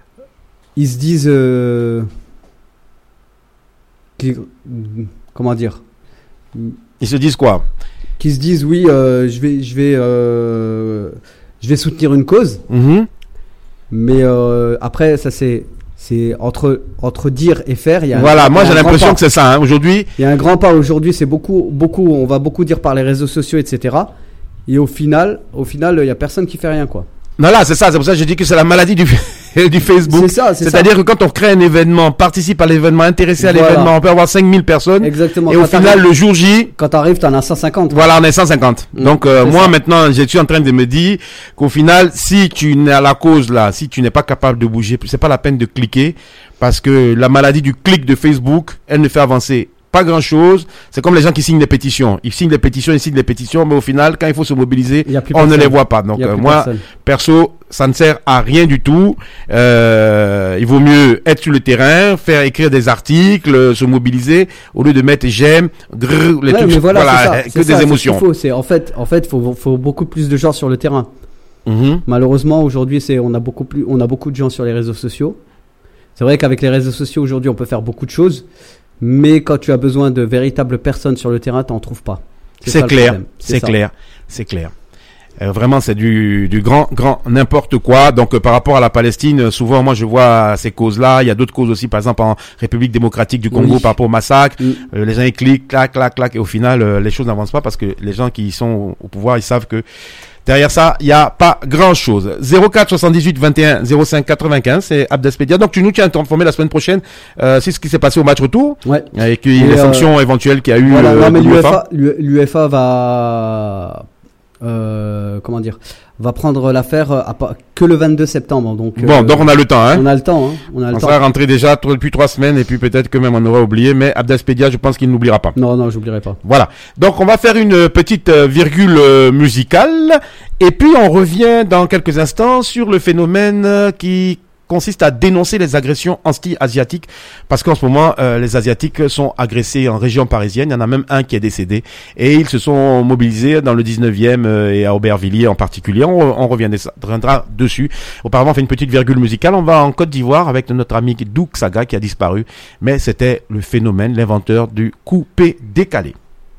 ils se disent, euh, qu'ils, comment dire, ils se disent quoi? Qu'ils se disent oui, euh, je vais, je vais, euh, je vais soutenir une cause. Mhm. Mais euh, après, ça c'est, c'est entre entre dire et faire. Il y a Voilà, un, moi il y a j'ai un grand l'impression pas. que c'est ça. Hein. Aujourd'hui, Il y a un grand pas aujourd'hui. C'est beaucoup, beaucoup. On va beaucoup dire par les réseaux sociaux, et cetera. Et au final, au final, il y a personne qui fait rien, quoi. non là, c'est ça. C'est pour ça que je dis que c'est la maladie du du Facebook. C'est ça, c'est C'est-à-dire ça. que quand on crée un événement, participe à l'événement, intéressé à Voilà. l'événement, on peut avoir cinq mille personnes. Exactement. Et au Quand final, t'arrives- le jour J, Quand t'arrives, t'en as cent cinquante. voilà, on est cent cinquante. Mm. Donc euh, C'est moi ça. maintenant, je suis en train de me dire qu'au final, si tu n'es à la cause là, si tu n'es pas capable de bouger, c'est pas la peine de cliquer parce que la maladie du clic de Facebook, elle ne fait avancer pas grand chose. C'est comme les gens qui signent des pétitions. Ils signent des pétitions, ils signent des pétitions, mais au final, quand il faut se mobiliser, Il y a plus on ne personne. les voit pas. Donc Il y a euh, plus moi, personne. perso, ça ne sert à rien du tout. Euh, il vaut mieux être sur le terrain, faire écrire des articles, euh, se mobiliser, au lieu de mettre j'aime, grrr, les Ouais, trucs, mais voilà, voilà, c'est ça, que c'est des ça, c'est ce émotions. qu'il faut, c'est en fait, en fait, faut, faut beaucoup plus de gens sur le terrain. Mhm. Malheureusement, aujourd'hui, c'est, on a beaucoup plus, on a beaucoup de gens sur les réseaux sociaux. C'est vrai qu'avec les réseaux sociaux aujourd'hui, on peut faire beaucoup de choses, mais quand tu as besoin de véritables personnes sur le terrain, t'en trouves pas. C'est ça le clair, problème. c'est ça. clair, c'est clair. Euh, vraiment, c'est du, du grand, grand n'importe quoi. Donc, euh, par rapport à la Palestine, euh, souvent, moi, je vois ces causes-là. Il y a d'autres causes aussi, par exemple, en République démocratique du Congo, Oui. par rapport au massacre. Mm. Euh, les gens, ils cliquent, clac, clac, clac, et au final, euh, les choses n'avancent pas parce que les gens qui sont au, au pouvoir, ils savent que derrière ça, il n'y a pas grand-chose. zéro quatre soixante-dix-huit vingt et un zéro cinq quatre-vingt-quinze, c'est Abdespedia. Donc, tu nous tiens informé la semaine prochaine, euh, c'est ce qui s'est passé au match retour. Ouais. Et puis, Et, les euh, sanctions éventuelles qu'il y a eu. Voilà, euh, non, mais de l'UEFA. l'UEFA, l'UEFA va, euh, comment dire, va prendre l'affaire à pas- que le vingt-deux septembre. Donc, Bon, euh, donc on a le temps, hein. on a le temps, hein. On a le On temps. sera rentré déjà t- depuis trois semaines et puis peut-être que même on aura oublié, mais Abdespedia, je pense qu'il n'oubliera pas. Non, non, j'oublierai pas. Voilà. Donc on va faire une petite euh, virgule euh, musicale et puis on revient dans quelques instants sur le phénomène euh, qui consiste à dénoncer les agressions anti-asiatiques parce qu'en ce moment euh, les asiatiques sont agressés en région parisienne, il y en a même un qui est décédé et ils se sont mobilisés dans le dix-neuvième euh, et à Aubervilliers en particulier. On, on reviendra dessus. Auparavant on fait une petite virgule musicale, on va en Côte d'Ivoire avec notre ami Douk Saga qui a disparu, mais c'était le phénomène, l'inventeur du coupé décalé.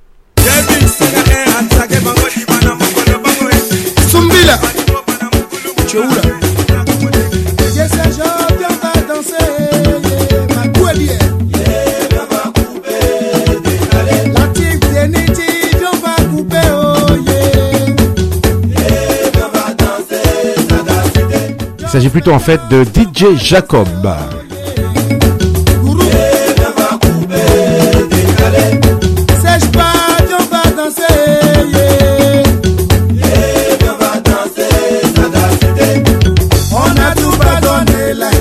Sumbila. Cheoula. Il s'agit plutôt en fait de D J Jacob. Sèche pas, on va danser. On a tout pardonné là.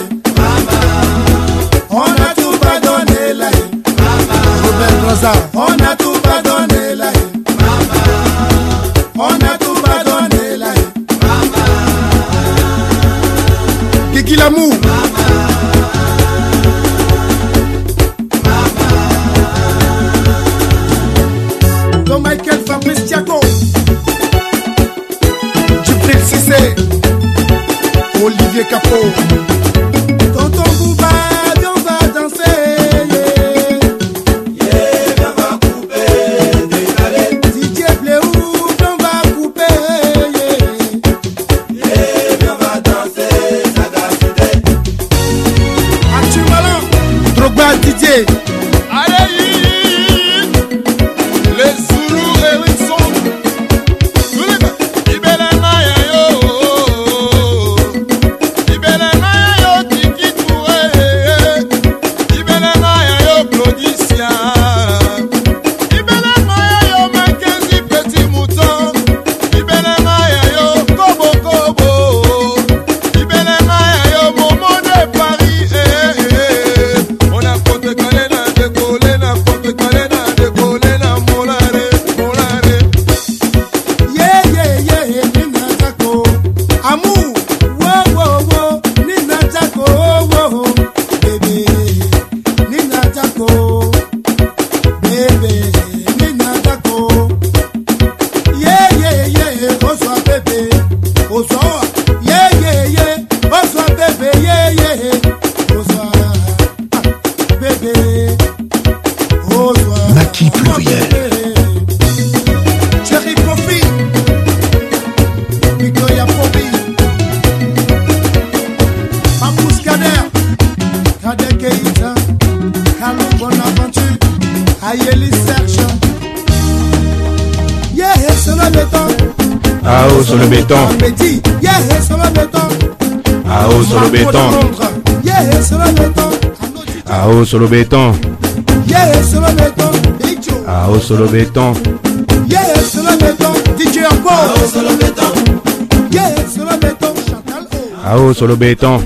On a tout pardonné là. Robert Rosa. On a tout pardonné là. On a tout pardonné là. Kiki l'amour. Don Michael Fabrice Thiago. Djibril Cissé. Olivier Capot. Tonton Bouba, on va danser. Yeah, on va couper, décaler. D J Bléou, on va couper. Yeah, on va danser, sagacité. Archie Malin, Drogba Didier. Allez, les Zoulous Erickson. Ibelema yo, Ibelema Ah oh sur le béton. Petit, yeah, sur le béton. Ah oh sur le béton. Yeah, sur le béton. Ah oh sur le béton. Yeah, sur le béton. Big Joe. Ah oh sur le béton. Yeah, sur le béton. D J encore. Ah oh sur le béton. Yeah, sur le béton. Chantal O. Ah oh sur le béton.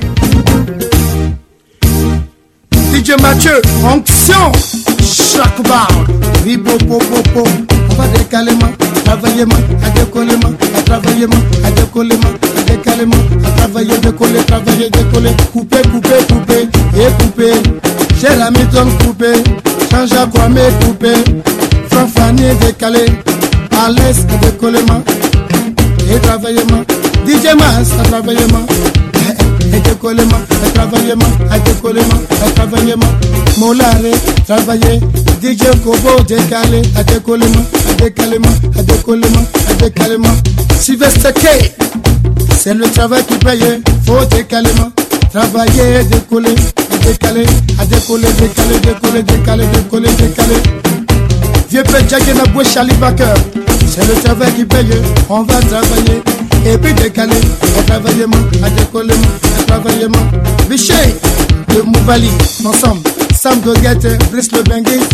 D J Mathieu, onction. Chaque barre. Ribo popo popo. On va décalement, travaillement, à décollement, à travaillement, à décollement, à décalement, à travailler, décoller, travailler, décoller, couper, couper, couper, et couper. J'ai la méthode coupée, change à quoi mais couper. Fanfani décalé, à l'aise, à décollement, et travaillement. D J Mas, à travaillement, et décollement, à travaillement, à décollement, à travaillement. Molare, travailler. D J Kobo décalé, à décollement, à décalement, à décollement, à décalement. Sylvester K, c'est le travail qui paye, faut décalement. Travailler, décoller, à décaler, à décoller, décaler, décoller, décaler, décoller, décaler. Vieux père Jacques Naboué Charlie Baker, c'est le travail qui paye, on va travailler. Et puis décaler, à travaillement, à décollement, à travaillement. Bichet, de Mouvali, ensemble. Sam Goguette, Brice Le Benguet,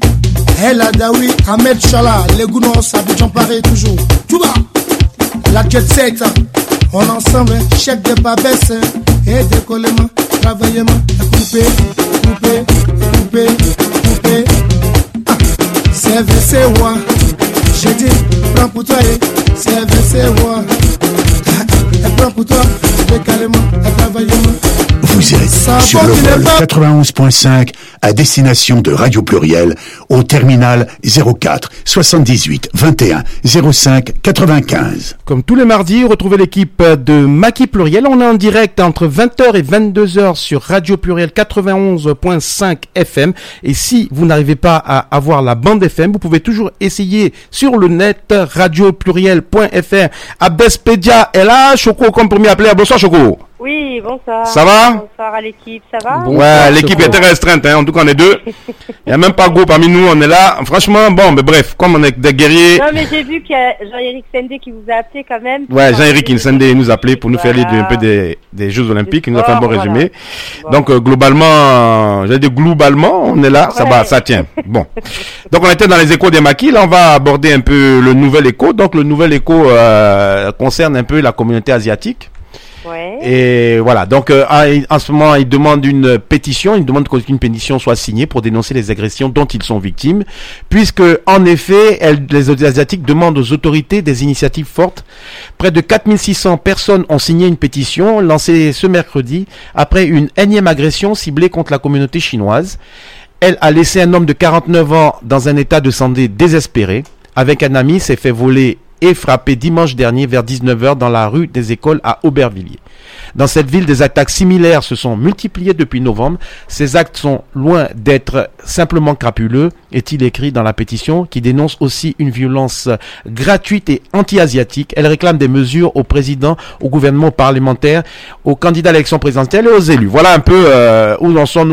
El Adawi, Ahmed Chala, les Gounos, Abidjan Paris toujours. Tout va, la jet set, on ensemble, chèque de babesse, et décollement, travaillement, couper, couper, couper, couper. Ah, c'est V C O A, j'ai dit, prends pour toi, c'est V C O A. Ah, prends pour toi, décalement, travaillement. Vous êtes sur le vol quatre-vingt-onze point cinq à destination de Radio Pluriel au terminal zéro quatre soixante-dix-huit vingt et un zéro cinq quatre-vingt-quinze. Comme tous les mardis, retrouvez l'équipe de Maki Pluriel. On est en direct entre vingt heures et vingt-deux heures sur Radio Pluriel quatre-vingt-onze point cinq F M. Et si vous n'arrivez pas à avoir la bande F M, vous pouvez toujours essayer sur le net radio pluriel point F R. Abdespedia est là. Choco comme premier appelé. Bonsoir Choco. Oui, bonsoir. Ça va? Bonsoir à l'équipe, ça va? Bon, ouais, l'équipe est très restreinte, hein. En tout cas, on est deux. Il n'y a même pas Go parmi nous, on est là. Franchement, bon, mais bref, comme on est des guerriers. Non, mais j'ai vu qu'il y a Jean-Éric Sendé qui vous a appelé quand même. Ouais, Jean-Éric Sendé nous a appelé pour nous voilà. faire lire un peu des, des Jeux Olympiques. Il nous a fait un bon voilà. résumé. Bon. Donc, euh, globalement, euh, j'allais dire globalement, on est là, ouais. ça va, ça tient. Bon. Donc, on était dans les échos des maquis. Là, on va aborder un peu le nouvel écho. Donc, le nouvel écho euh, concerne un peu la communauté asiatique. Ouais. Et voilà, donc euh, en ce moment, ils demandent une pétition, ils demandent qu'une pétition soit signée pour dénoncer les agressions dont ils sont victimes, puisque en effet, elles, les Asiatiques demandent aux autorités des initiatives fortes. Près de quatre mille six cents personnes ont signé une pétition lancée ce mercredi après une énième agression ciblée contre la communauté chinoise. Elle a laissé un homme de quarante-neuf ans dans un état de santé désespéré. Avec un ami, s'est fait voler et frappé dimanche dernier vers dix-neuf heures dans la rue des Écoles à Aubervilliers. Dans cette ville, des attaques similaires se sont multipliées depuis novembre. Ces actes sont loin d'être simplement crapuleux, est-il écrit dans la pétition, qui dénonce aussi une violence gratuite et anti-asiatique. Elle réclame des mesures au président, au gouvernement, aux parlementaires, aux candidats à l'élection présidentielle et aux élus. Voilà un peu euh, où en sont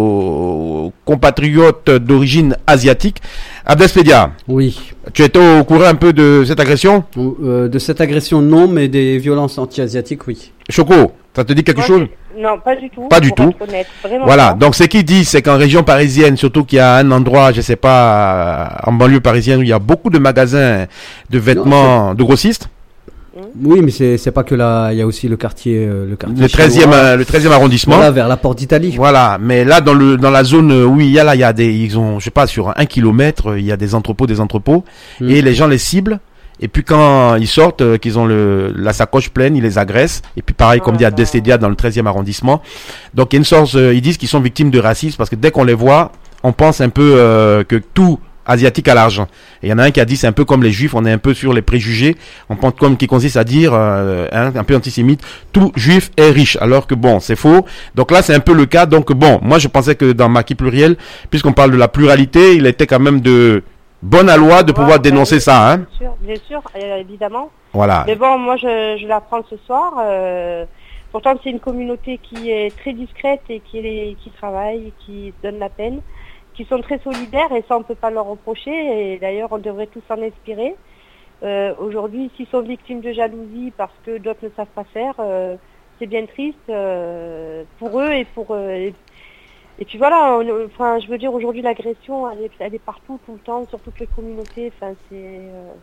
nos compatriotes d'origine asiatique. Abdespedia. Oui. Tu étais au courant un peu de cette agression? euh, De cette agression, non, mais des violences anti-asiatiques, oui. Choco, ça te dit quelque Moi, chose? Non, pas du tout. Pas du tout. Honnête, voilà, pas. donc ce qu'il dit, c'est qu'en région parisienne, surtout qu'il y a un endroit, je sais pas, en banlieue parisienne, où il y a beaucoup de magasins de vêtements non, de grossistes. Oui, mais c'est c'est pas que là, il y a aussi le quartier euh, le quartier le treizième euh, le treizième arrondissement. Voilà, vers la Porte d'Italie. Voilà, mais là dans le dans la zone où il y a là, il y a des ils ont je sais pas sur un kilomètre, il y a des entrepôts des entrepôts mmh. et les gens les ciblent. Et puis quand ils sortent, euh, qu'ils ont le la sacoche pleine, ils les agressent. Et puis pareil, comme dit Abdespedia dans le treizième arrondissement. Donc il y a une sorte, euh, ils disent qu'ils sont victimes de racisme parce que dès qu'on les voit, on pense un peu euh, que tout asiatique à l'argent. Et il y en a un qui a dit c'est un peu comme les juifs, on est un peu sur les préjugés, on pense comme qui consiste à dire euh, hein, un peu antisémite, tout juif est riche, alors que bon, c'est faux. Donc là c'est un peu le cas. Donc bon, moi je pensais que dans Maki Pluriel, puisqu'on parle de la pluralité, il était quand même de bonne à loi de pouvoir ouais, dénoncer oui, ça, hein. Bien sûr, bien sûr, euh, évidemment. Voilà. Mais bon, moi je, je l'apprends ce soir. Euh, pourtant c'est une communauté qui est très discrète et qui, est, qui travaille, qui donne la peine, qui sont très solidaires et ça on peut pas leur reprocher. Et d'ailleurs on devrait tous s'en inspirer. Euh, aujourd'hui, s'ils sont victimes de jalousie parce que d'autres ne savent pas faire, euh, c'est bien triste euh, pour eux et pour... Euh, et, et puis voilà, on, enfin, je veux dire, aujourd'hui, l'agression, elle est, elle est partout, tout le temps, sur toutes les communautés. Enfin, c'est... Euh,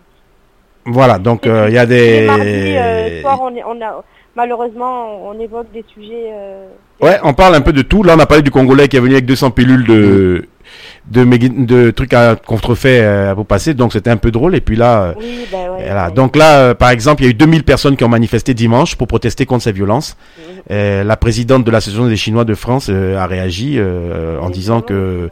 voilà, donc il euh, y a des... Mardi, euh, soir, on, est, on a... Malheureusement, on évoque des sujets... Euh, ouais, on parle un peu de tout. Là, on a parlé du Congolais qui est venu avec deux cents pilules de... De, de, de trucs à contrefaits euh, pour passer, donc c'était un peu drôle. Et puis là, euh, oui, bah ouais, voilà. ouais. Donc là, euh, par exemple, il y a eu deux mille personnes qui ont manifesté dimanche pour protester contre ces violences. Mmh. Euh, la présidente de l'association des Chinois de France euh, a réagi euh, en disant que,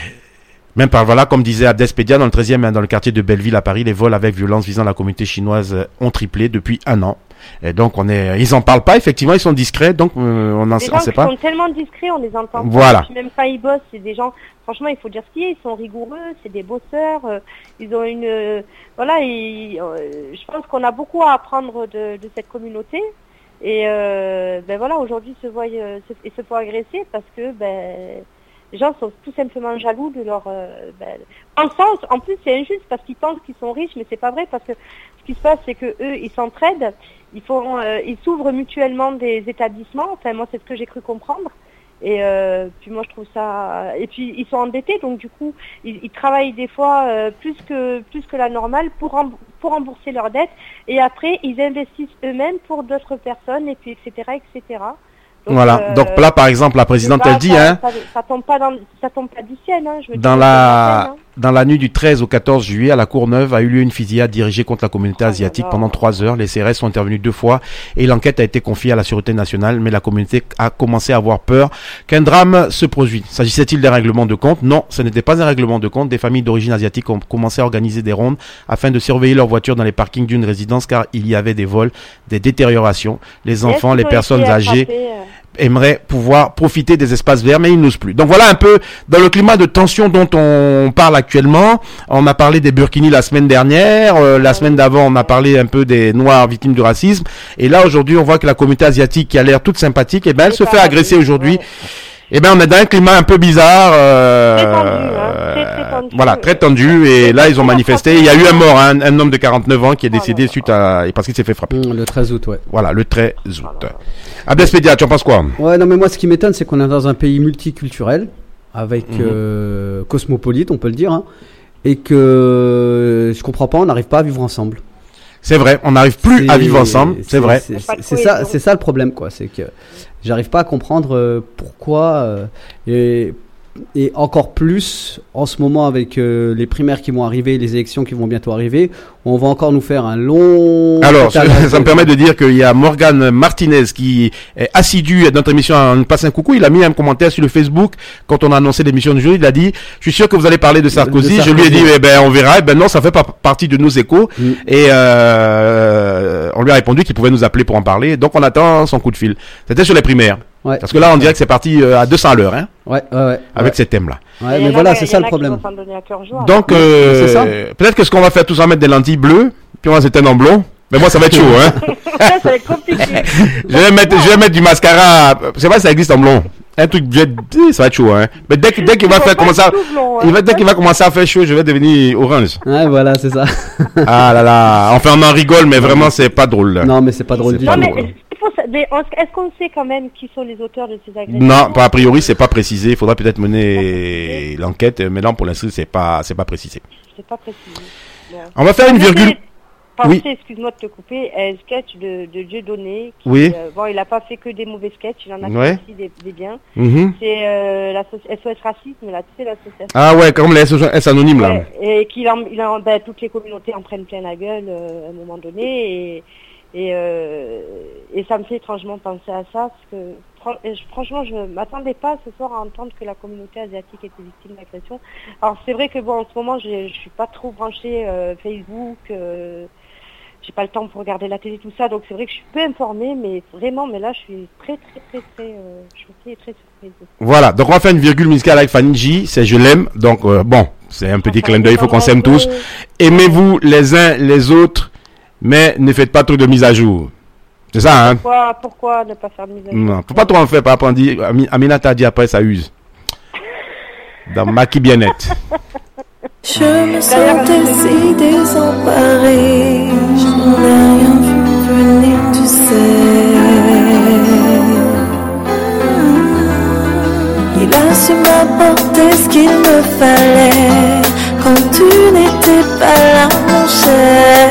même par voilà, comme disait Abdespedia, dans le treizième, dans le quartier de Belleville à Paris, les vols avec violence visant la communauté chinoise ont triplé depuis un an. Et donc on est, ils en parlent pas, effectivement, ils sont discrets, donc euh, on en sait, on sait pas. Ils sont tellement discrets, on les entend voilà. pas. Puis même quand ils bossent, c'est des gens. Franchement, il faut dire ce qu'il y a. Ils sont rigoureux, c'est des bosseurs. Euh, ils ont une, euh, voilà. Et, euh, je pense qu'on a beaucoup à apprendre de, de cette communauté. Et euh, ben voilà, aujourd'hui, ils se voient, euh, se, ils se font agresser parce que ben les gens sont tout simplement jaloux de leur. Euh, ben, en sens, en plus, c'est injuste parce qu'ils pensent qu'ils sont riches, mais c'est pas vrai parce que ce qui se passe, c'est que eux, ils s'entraident. Ils font, euh, ils s'ouvrent mutuellement des établissements. Enfin, moi, c'est ce que j'ai cru comprendre. Et euh, puis moi, je trouve ça. Et puis ils sont endettés, donc du coup, ils, ils travaillent des fois euh, plus que plus que la normale pour rem- pour rembourser leurs dettes. Et après, ils investissent eux-mêmes pour d'autres personnes, et puis et cetera, et cetera. Donc, voilà. Euh, donc là, par exemple, la présidente, pas, elle dit, ça, hein. Ça, ça tombe pas dans, ça tombe pas du ciel, hein. Je veux dans dire, la. peine, hein. Dans la nuit du treize au quatorze juillet, à la Courneuve, a eu lieu une fusillade dirigée contre la communauté asiatique pendant trois heures. Les C R S sont intervenus deux fois et l'enquête a été confiée à la Sûreté nationale, mais la communauté a commencé à avoir peur qu'un drame se produise. S'agissait-il d'un règlement de compte? Non, ce n'était pas un règlement de compte. Des familles d'origine asiatique ont commencé à organiser des rondes afin de surveiller leurs voitures dans les parkings d'une résidence car il y avait des vols, des détériorations. Les enfants, les personnes âgées aimeraient pouvoir profiter des espaces verts, mais ils n'osent plus. Donc voilà un peu dans le climat de tension dont on parle actuellement. On a parlé des Burkinis la semaine dernière, euh, la semaine d'avant on a parlé un peu des Noirs victimes du racisme, et là aujourd'hui on voit que la communauté asiatique qui a l'air toute sympathique, et ben elle se fait agresser aujourd'hui. Et ben on est dans un climat un peu bizarre, euh, très tendu, hein. très, très tendu. Voilà, très tendu, et là ils ont manifesté. Il y a eu un mort, hein, un homme de quarante-neuf ans qui est décédé suite à parce qu'il s'est fait frapper. Le treize août, ouais. Voilà, le treize août. Abdespedia, tu en penses quoi? Ouais, non mais moi ce qui m'étonne, c'est qu'on est dans un pays multiculturel avec mm-hmm. euh, cosmopolite, on peut le dire, hein, et que je comprends pas, on n'arrive pas à vivre ensemble. C'est vrai, on n'arrive plus à vivre ensemble, c'est, c'est vrai. C'est, c'est, c'est ça, c'est ça le problème, quoi. C'est que j'arrive pas à comprendre euh, pourquoi euh, et, et encore plus en ce moment avec euh, les primaires qui vont arriver, les élections qui vont bientôt arriver, on va encore nous faire un long. Alors, ça, ça me permet de dire qu'il y a Morgan Martinez qui est assidu à notre émission. On passe un coucou. Il a mis un commentaire sur le Facebook quand on a annoncé l'émission du jour. Il a dit, je suis sûr que vous allez parler de Sarkozy. De Sarkozy. Je lui ai dit, eh ben, on verra. Eh ben non, ça fait pas partie de nos échos. Mm. Et euh, on lui a répondu qu'il pouvait nous appeler pour en parler. Donc, on attend son coup de fil. C'était sur les primaires. Ouais. Parce que là, on dirait que c'est parti euh, à deux cents à l'heure, hein. Ouais, ouais, ouais. Avec ouais. ces thèmes-là. Ouais, mais voilà, c'est ça le problème. Donc, euh, c'est ça. Peut-être que ce qu'on va faire, tous en mettre des lentilles bleues, puis on va s'éteindre en blond. Mais moi, ça va être chaud, hein. Ça, ça va être compliqué. je vais mettre, je vais mettre du mascara. Je sais pas si ça existe en blond. Un truc, ça va être chaud, hein. Mais dès, dès qu'il va faire commencer à, il va, dès qu'il va commencer à faire chaud, je vais devenir orange. Ouais, voilà, c'est ça. Ah là là. Enfin, on en rigole, mais vraiment, c'est pas drôle. Non, mais c'est pas drôle du tout. Est-ce qu'on sait quand même qui sont les auteurs de ces agressions? Non, a priori, c'est pas précisé. Il faudra peut-être mener l'enquête. Mais là, pour l'instant, c'est pas, c'est pas précisé. C'est pas précisé. Bon. On va faire une virgule. Pensez, oui. excuse-moi de te couper, un sketch de, de Dieudonné. Qui, oui. Euh, bon, il n'a pas fait que des mauvais sketchs, il en a ouais. fait aussi des, des biens. Mm-hmm. C'est euh, S O S Racisme, là, tu sais, l'association. Ah ouais, comme les S O S Anonymes, là. Ouais, et qu'il en, il en, ben, toutes les communautés en prennent plein la gueule euh, à un moment donné. Et, et, euh, et ça me fait étrangement penser à ça, parce que franchement, je m'attendais pas ce soir à entendre que la communauté asiatique était victime d'agression. Alors c'est vrai que bon, en ce moment, je suis pas trop branchée euh, Facebook, euh, j'ai pas le temps pour regarder la télé, tout ça, donc c'est vrai que je suis peu informée, mais vraiment, mais là, je suis très, très, très, très euh, choquée et très surprise. Voilà, donc on va faire une virgule musicale avec Fanny G, c'est Je l'aime, donc euh, bon, c'est un petit clin d'œil, il faut qu'on s'aime tous. Aimez-vous les uns les autres, mais ne faites pas trop de mise à jour. C'est ça, hein? Pourquoi, pourquoi ne pas faire de mise à jour? Non, faut pas trop en faire, par rapport à Aminata a dit après, ça use. Dans Maki Bien-être. Je me sentais si désemparée, je n'ai rien vu venir, tu sais. Il a su m'apporter ce qu'il me fallait quand tu n'étais pas là, mon cher.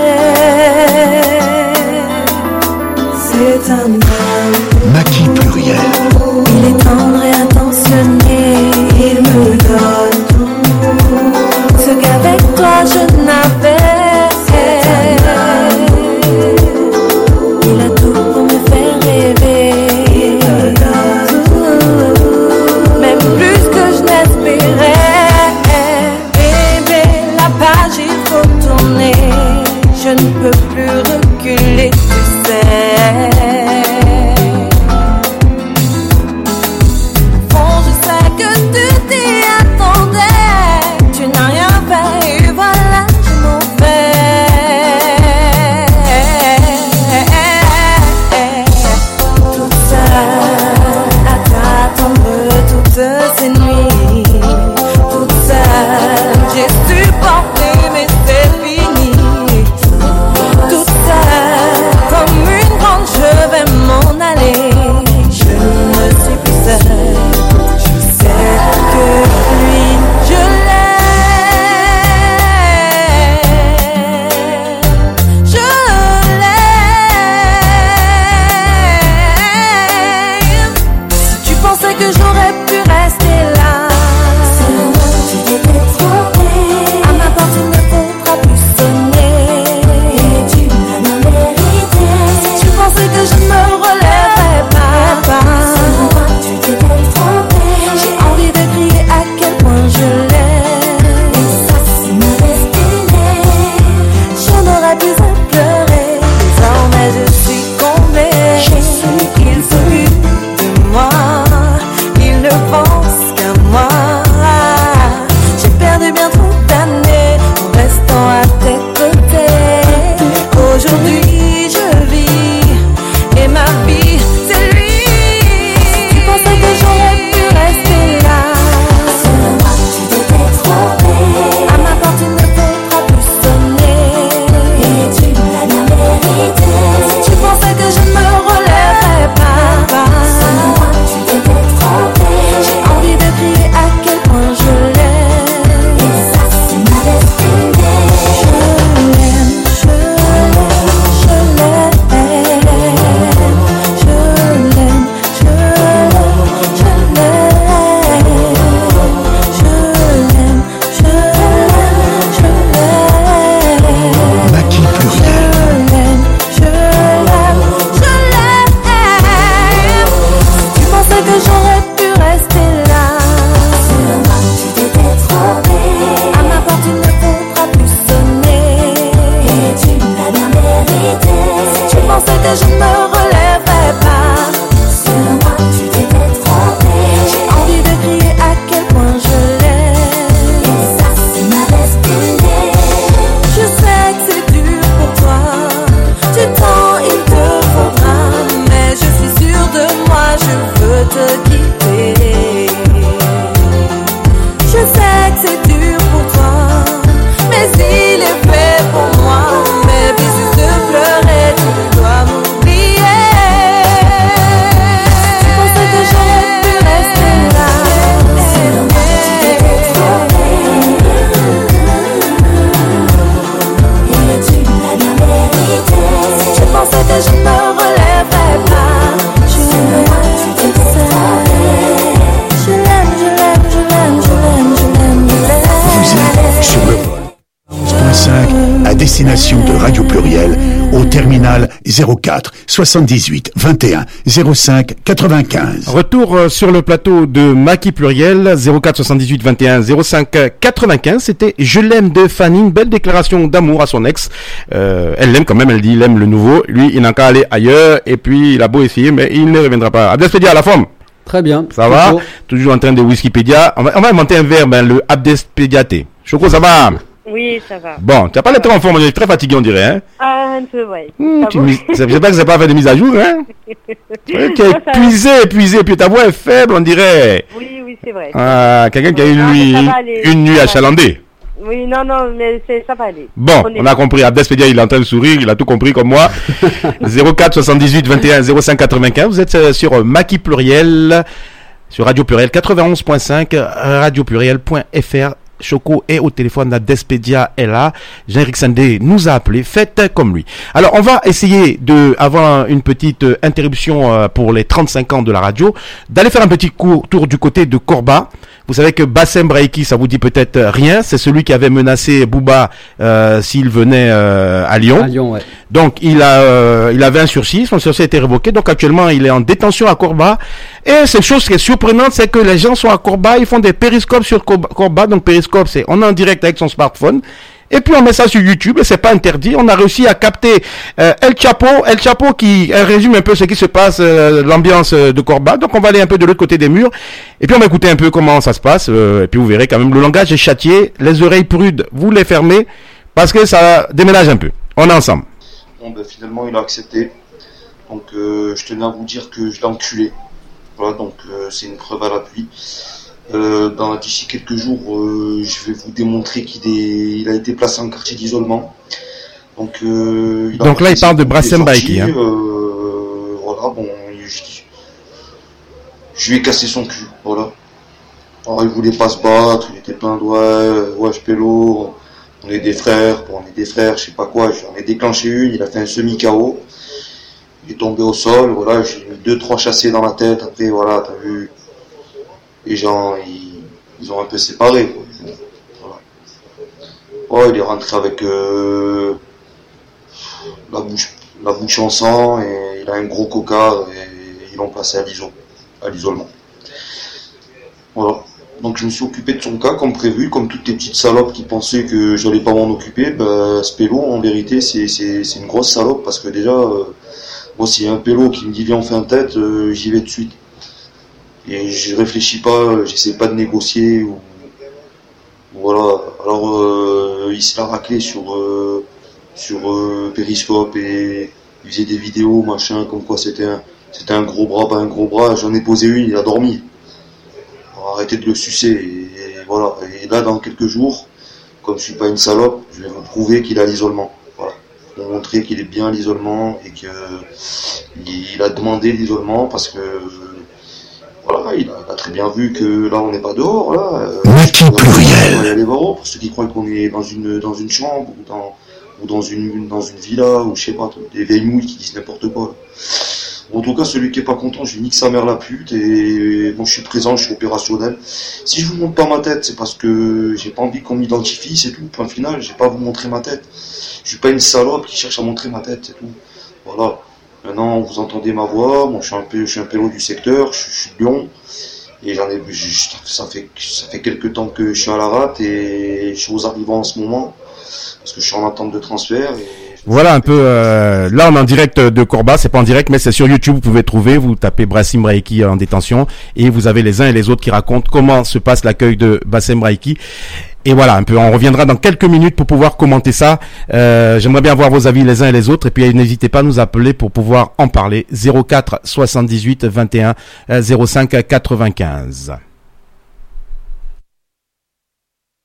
C'est un homme. Maquis Pluriel. Il est tendre et attentionné, il me donne ce qu'avec toi je n'avais. Il a tout pour me faire rêver, même plus que je n'espérais. Bébé, la page il faut tourner, je ne peux plus reculer, tu sais. destination de Radio Pluriel au terminal zéro quatre soixante-dix-huit vingt et un zéro cinq quatre-vingt-quinze. Retour sur le plateau de Maquis Pluriel, zéro quatre soixante-dix-huit vingt et un zéro cinq quatre-vingt-quinze. C'était Je l'aime de Fanny, une belle déclaration d'amour à son ex. Euh, elle l'aime quand même, elle dit il aime le nouveau. Lui, il n'a qu'à aller ailleurs et puis il a beau essayer, mais il ne reviendra pas. Abdespédia, la forme. Très bien. Ça va? Choco. Toujours en train de Wikipédia. On va, on va inventer un verbe, hein, le Abdespédiaté. Choco, ça va? Oui, ça va. Bon, tu n'as pas l'air en forme, on est très fatigué, on dirait, hein? Ah, un peu, ouais. Mmh, Ça tu va. mis- J'espère que ça n'a pas fait de mise à jour, hein? Ouais, qui est Non, ça va. épuisé, épuisé, puis ta voix est faible, on dirait. Oui, oui, c'est vrai. Ah, quelqu'un qui a eu Ah, mais lui, ça va aller. une nuit Ça va. achalandée. Oui, non, non, mais c'est, ça va aller. Bon, on, on a compris. Abdespedia, il est en train de sourire, il a tout compris comme moi. zéro quatre soixante-dix-huit vingt et un zéro cinq quatre-vingt-quinze. Vous êtes sur Maki Pluriel, sur Radio Pluriel quatre-vingt-onze point cinq, radio pluriel point f r. Choco est au téléphone, la Despedia est là. Jean-Éric Sandé nous a appelé. Faites comme lui. Alors, on va essayer de, avant une petite interruption pour les trente-cinq ans de la radio, d'aller faire un petit court tour du côté de Korba. Vous savez que Bassem Braïki, ça vous dit peut-être rien. C'est celui qui avait menacé Bouba euh, s'il venait euh, à Lyon. À Lyon, ouais. Donc, il a, euh, il avait un sursis. Son sursis a été révoqué. Donc, actuellement, il est en détention à Korba. Et cette chose qui est surprenante, c'est que les gens sont à Korba. Ils font des périscopes sur Korba. Donc, périscope, c'est on est en direct avec son smartphone. Et puis on met ça sur YouTube et c'est pas interdit. On a réussi à capter euh, El Chapo, El Chapo qui euh, résume un peu ce qui se passe, euh, l'ambiance euh, de Korba. Donc on va aller un peu de l'autre côté des murs et puis on va écouter un peu comment ça se passe. Euh, et puis vous verrez quand même le langage est châtié, les oreilles prudes, vous les fermez parce que ça déménage un peu. On est ensemble. Bon ben finalement il a accepté. Donc euh, je tenais à vous dire que je l'ai enculé. Voilà, donc euh, c'est une preuve à l'appui. Euh, dans d'ici quelques jours, euh, je vais vous démontrer qu'il est, il a été placé en quartier d'isolement. Donc, euh, il donc là, il parle de Bassem Braïki. Hein. Euh, voilà, bon, je, je lui ai cassé son cul, voilà. Alors, il voulait pas se battre, il était plein de ouais, ouais, je pélo, on est des frères, bon, on est des frères, je sais pas quoi. J'en ai déclenché une, il a fait un semi-K O. Il est tombé au sol, voilà, j'ai mis deux, trois chassés dans la tête. Après, voilà, t'as vu. Les gens, ils, ils ont un peu séparé, quoi. Voilà. Oh, il est rentré avec euh, la bouche, la bouche en sang et il a un gros coca et ils l'ont placé à l'iso, à l'isolement. Voilà. Donc je me suis occupé de son cas comme prévu, comme toutes les petites salopes qui pensaient que j'allais pas m'en occuper. Ben, ce pélo, en vérité, c'est, c'est, c'est une grosse salope parce que déjà, euh, moi, s'il y a un pélo qui me dit viens on fait un tête, euh, j'y vais de suite. Et je réfléchis pas, j'essaie pas de négocier ou voilà. Alors euh, il se l'a raclé sur euh, sur euh, Periscope et il faisait des vidéos machin comme quoi c'était un c'était un gros bras, pas un gros bras. J'en ai posé une, il a dormi. Alors, arrêtez de le sucer et, et voilà. Et là dans quelques jours, comme je suis pas une salope, je vais vous prouver qu'il a l'isolement. Voilà, pour montrer qu'il est bien à l'isolement et que il a demandé l'isolement parce que voilà, il a, il a très bien vu que là on n'est pas dehors, là. Euh, Maki Pluriel. On va y aller voir, pour ceux qui croient qu'on est dans une dans une chambre ou dans ou dans une dans une villa ou je sais pas, des vieilles mouilles qui disent n'importe quoi. Là. En tout cas, celui qui est pas content, je lui nique sa mère la pute et bon, je suis présent, je suis opérationnel. Si je vous montre pas ma tête, c'est parce que j'ai pas envie qu'on m'identifie, c'est tout. Point final, j'ai pas à vous montrer ma tête. Je suis pas une salope qui cherche à montrer ma tête, c'est tout. Voilà. Maintenant, vous entendez ma voix. Bon, je suis un peu, je suis un pélo du secteur. Je, je suis de Lyon et j'en ai, je, ça fait, ça fait quelques temps que je suis à la rate et je suis aux arrivants en ce moment parce que je suis en attente de transfert. Et voilà un peu. Euh, là, on est en direct de Korba. C'est pas en direct, mais c'est sur YouTube. Vous pouvez trouver. Vous tapez Bassem Braïki en détention et vous avez les uns et les autres qui racontent comment se passe l'accueil de Bassem Braïki. Et voilà, un peu, on reviendra dans quelques minutes pour pouvoir commenter ça. Euh, j'aimerais bien avoir vos avis les uns et les autres. Et puis, n'hésitez pas à nous appeler pour pouvoir en parler. zéro quatre soixante-dix-huit vingt et un zéro cinq quatre-vingt-quinze.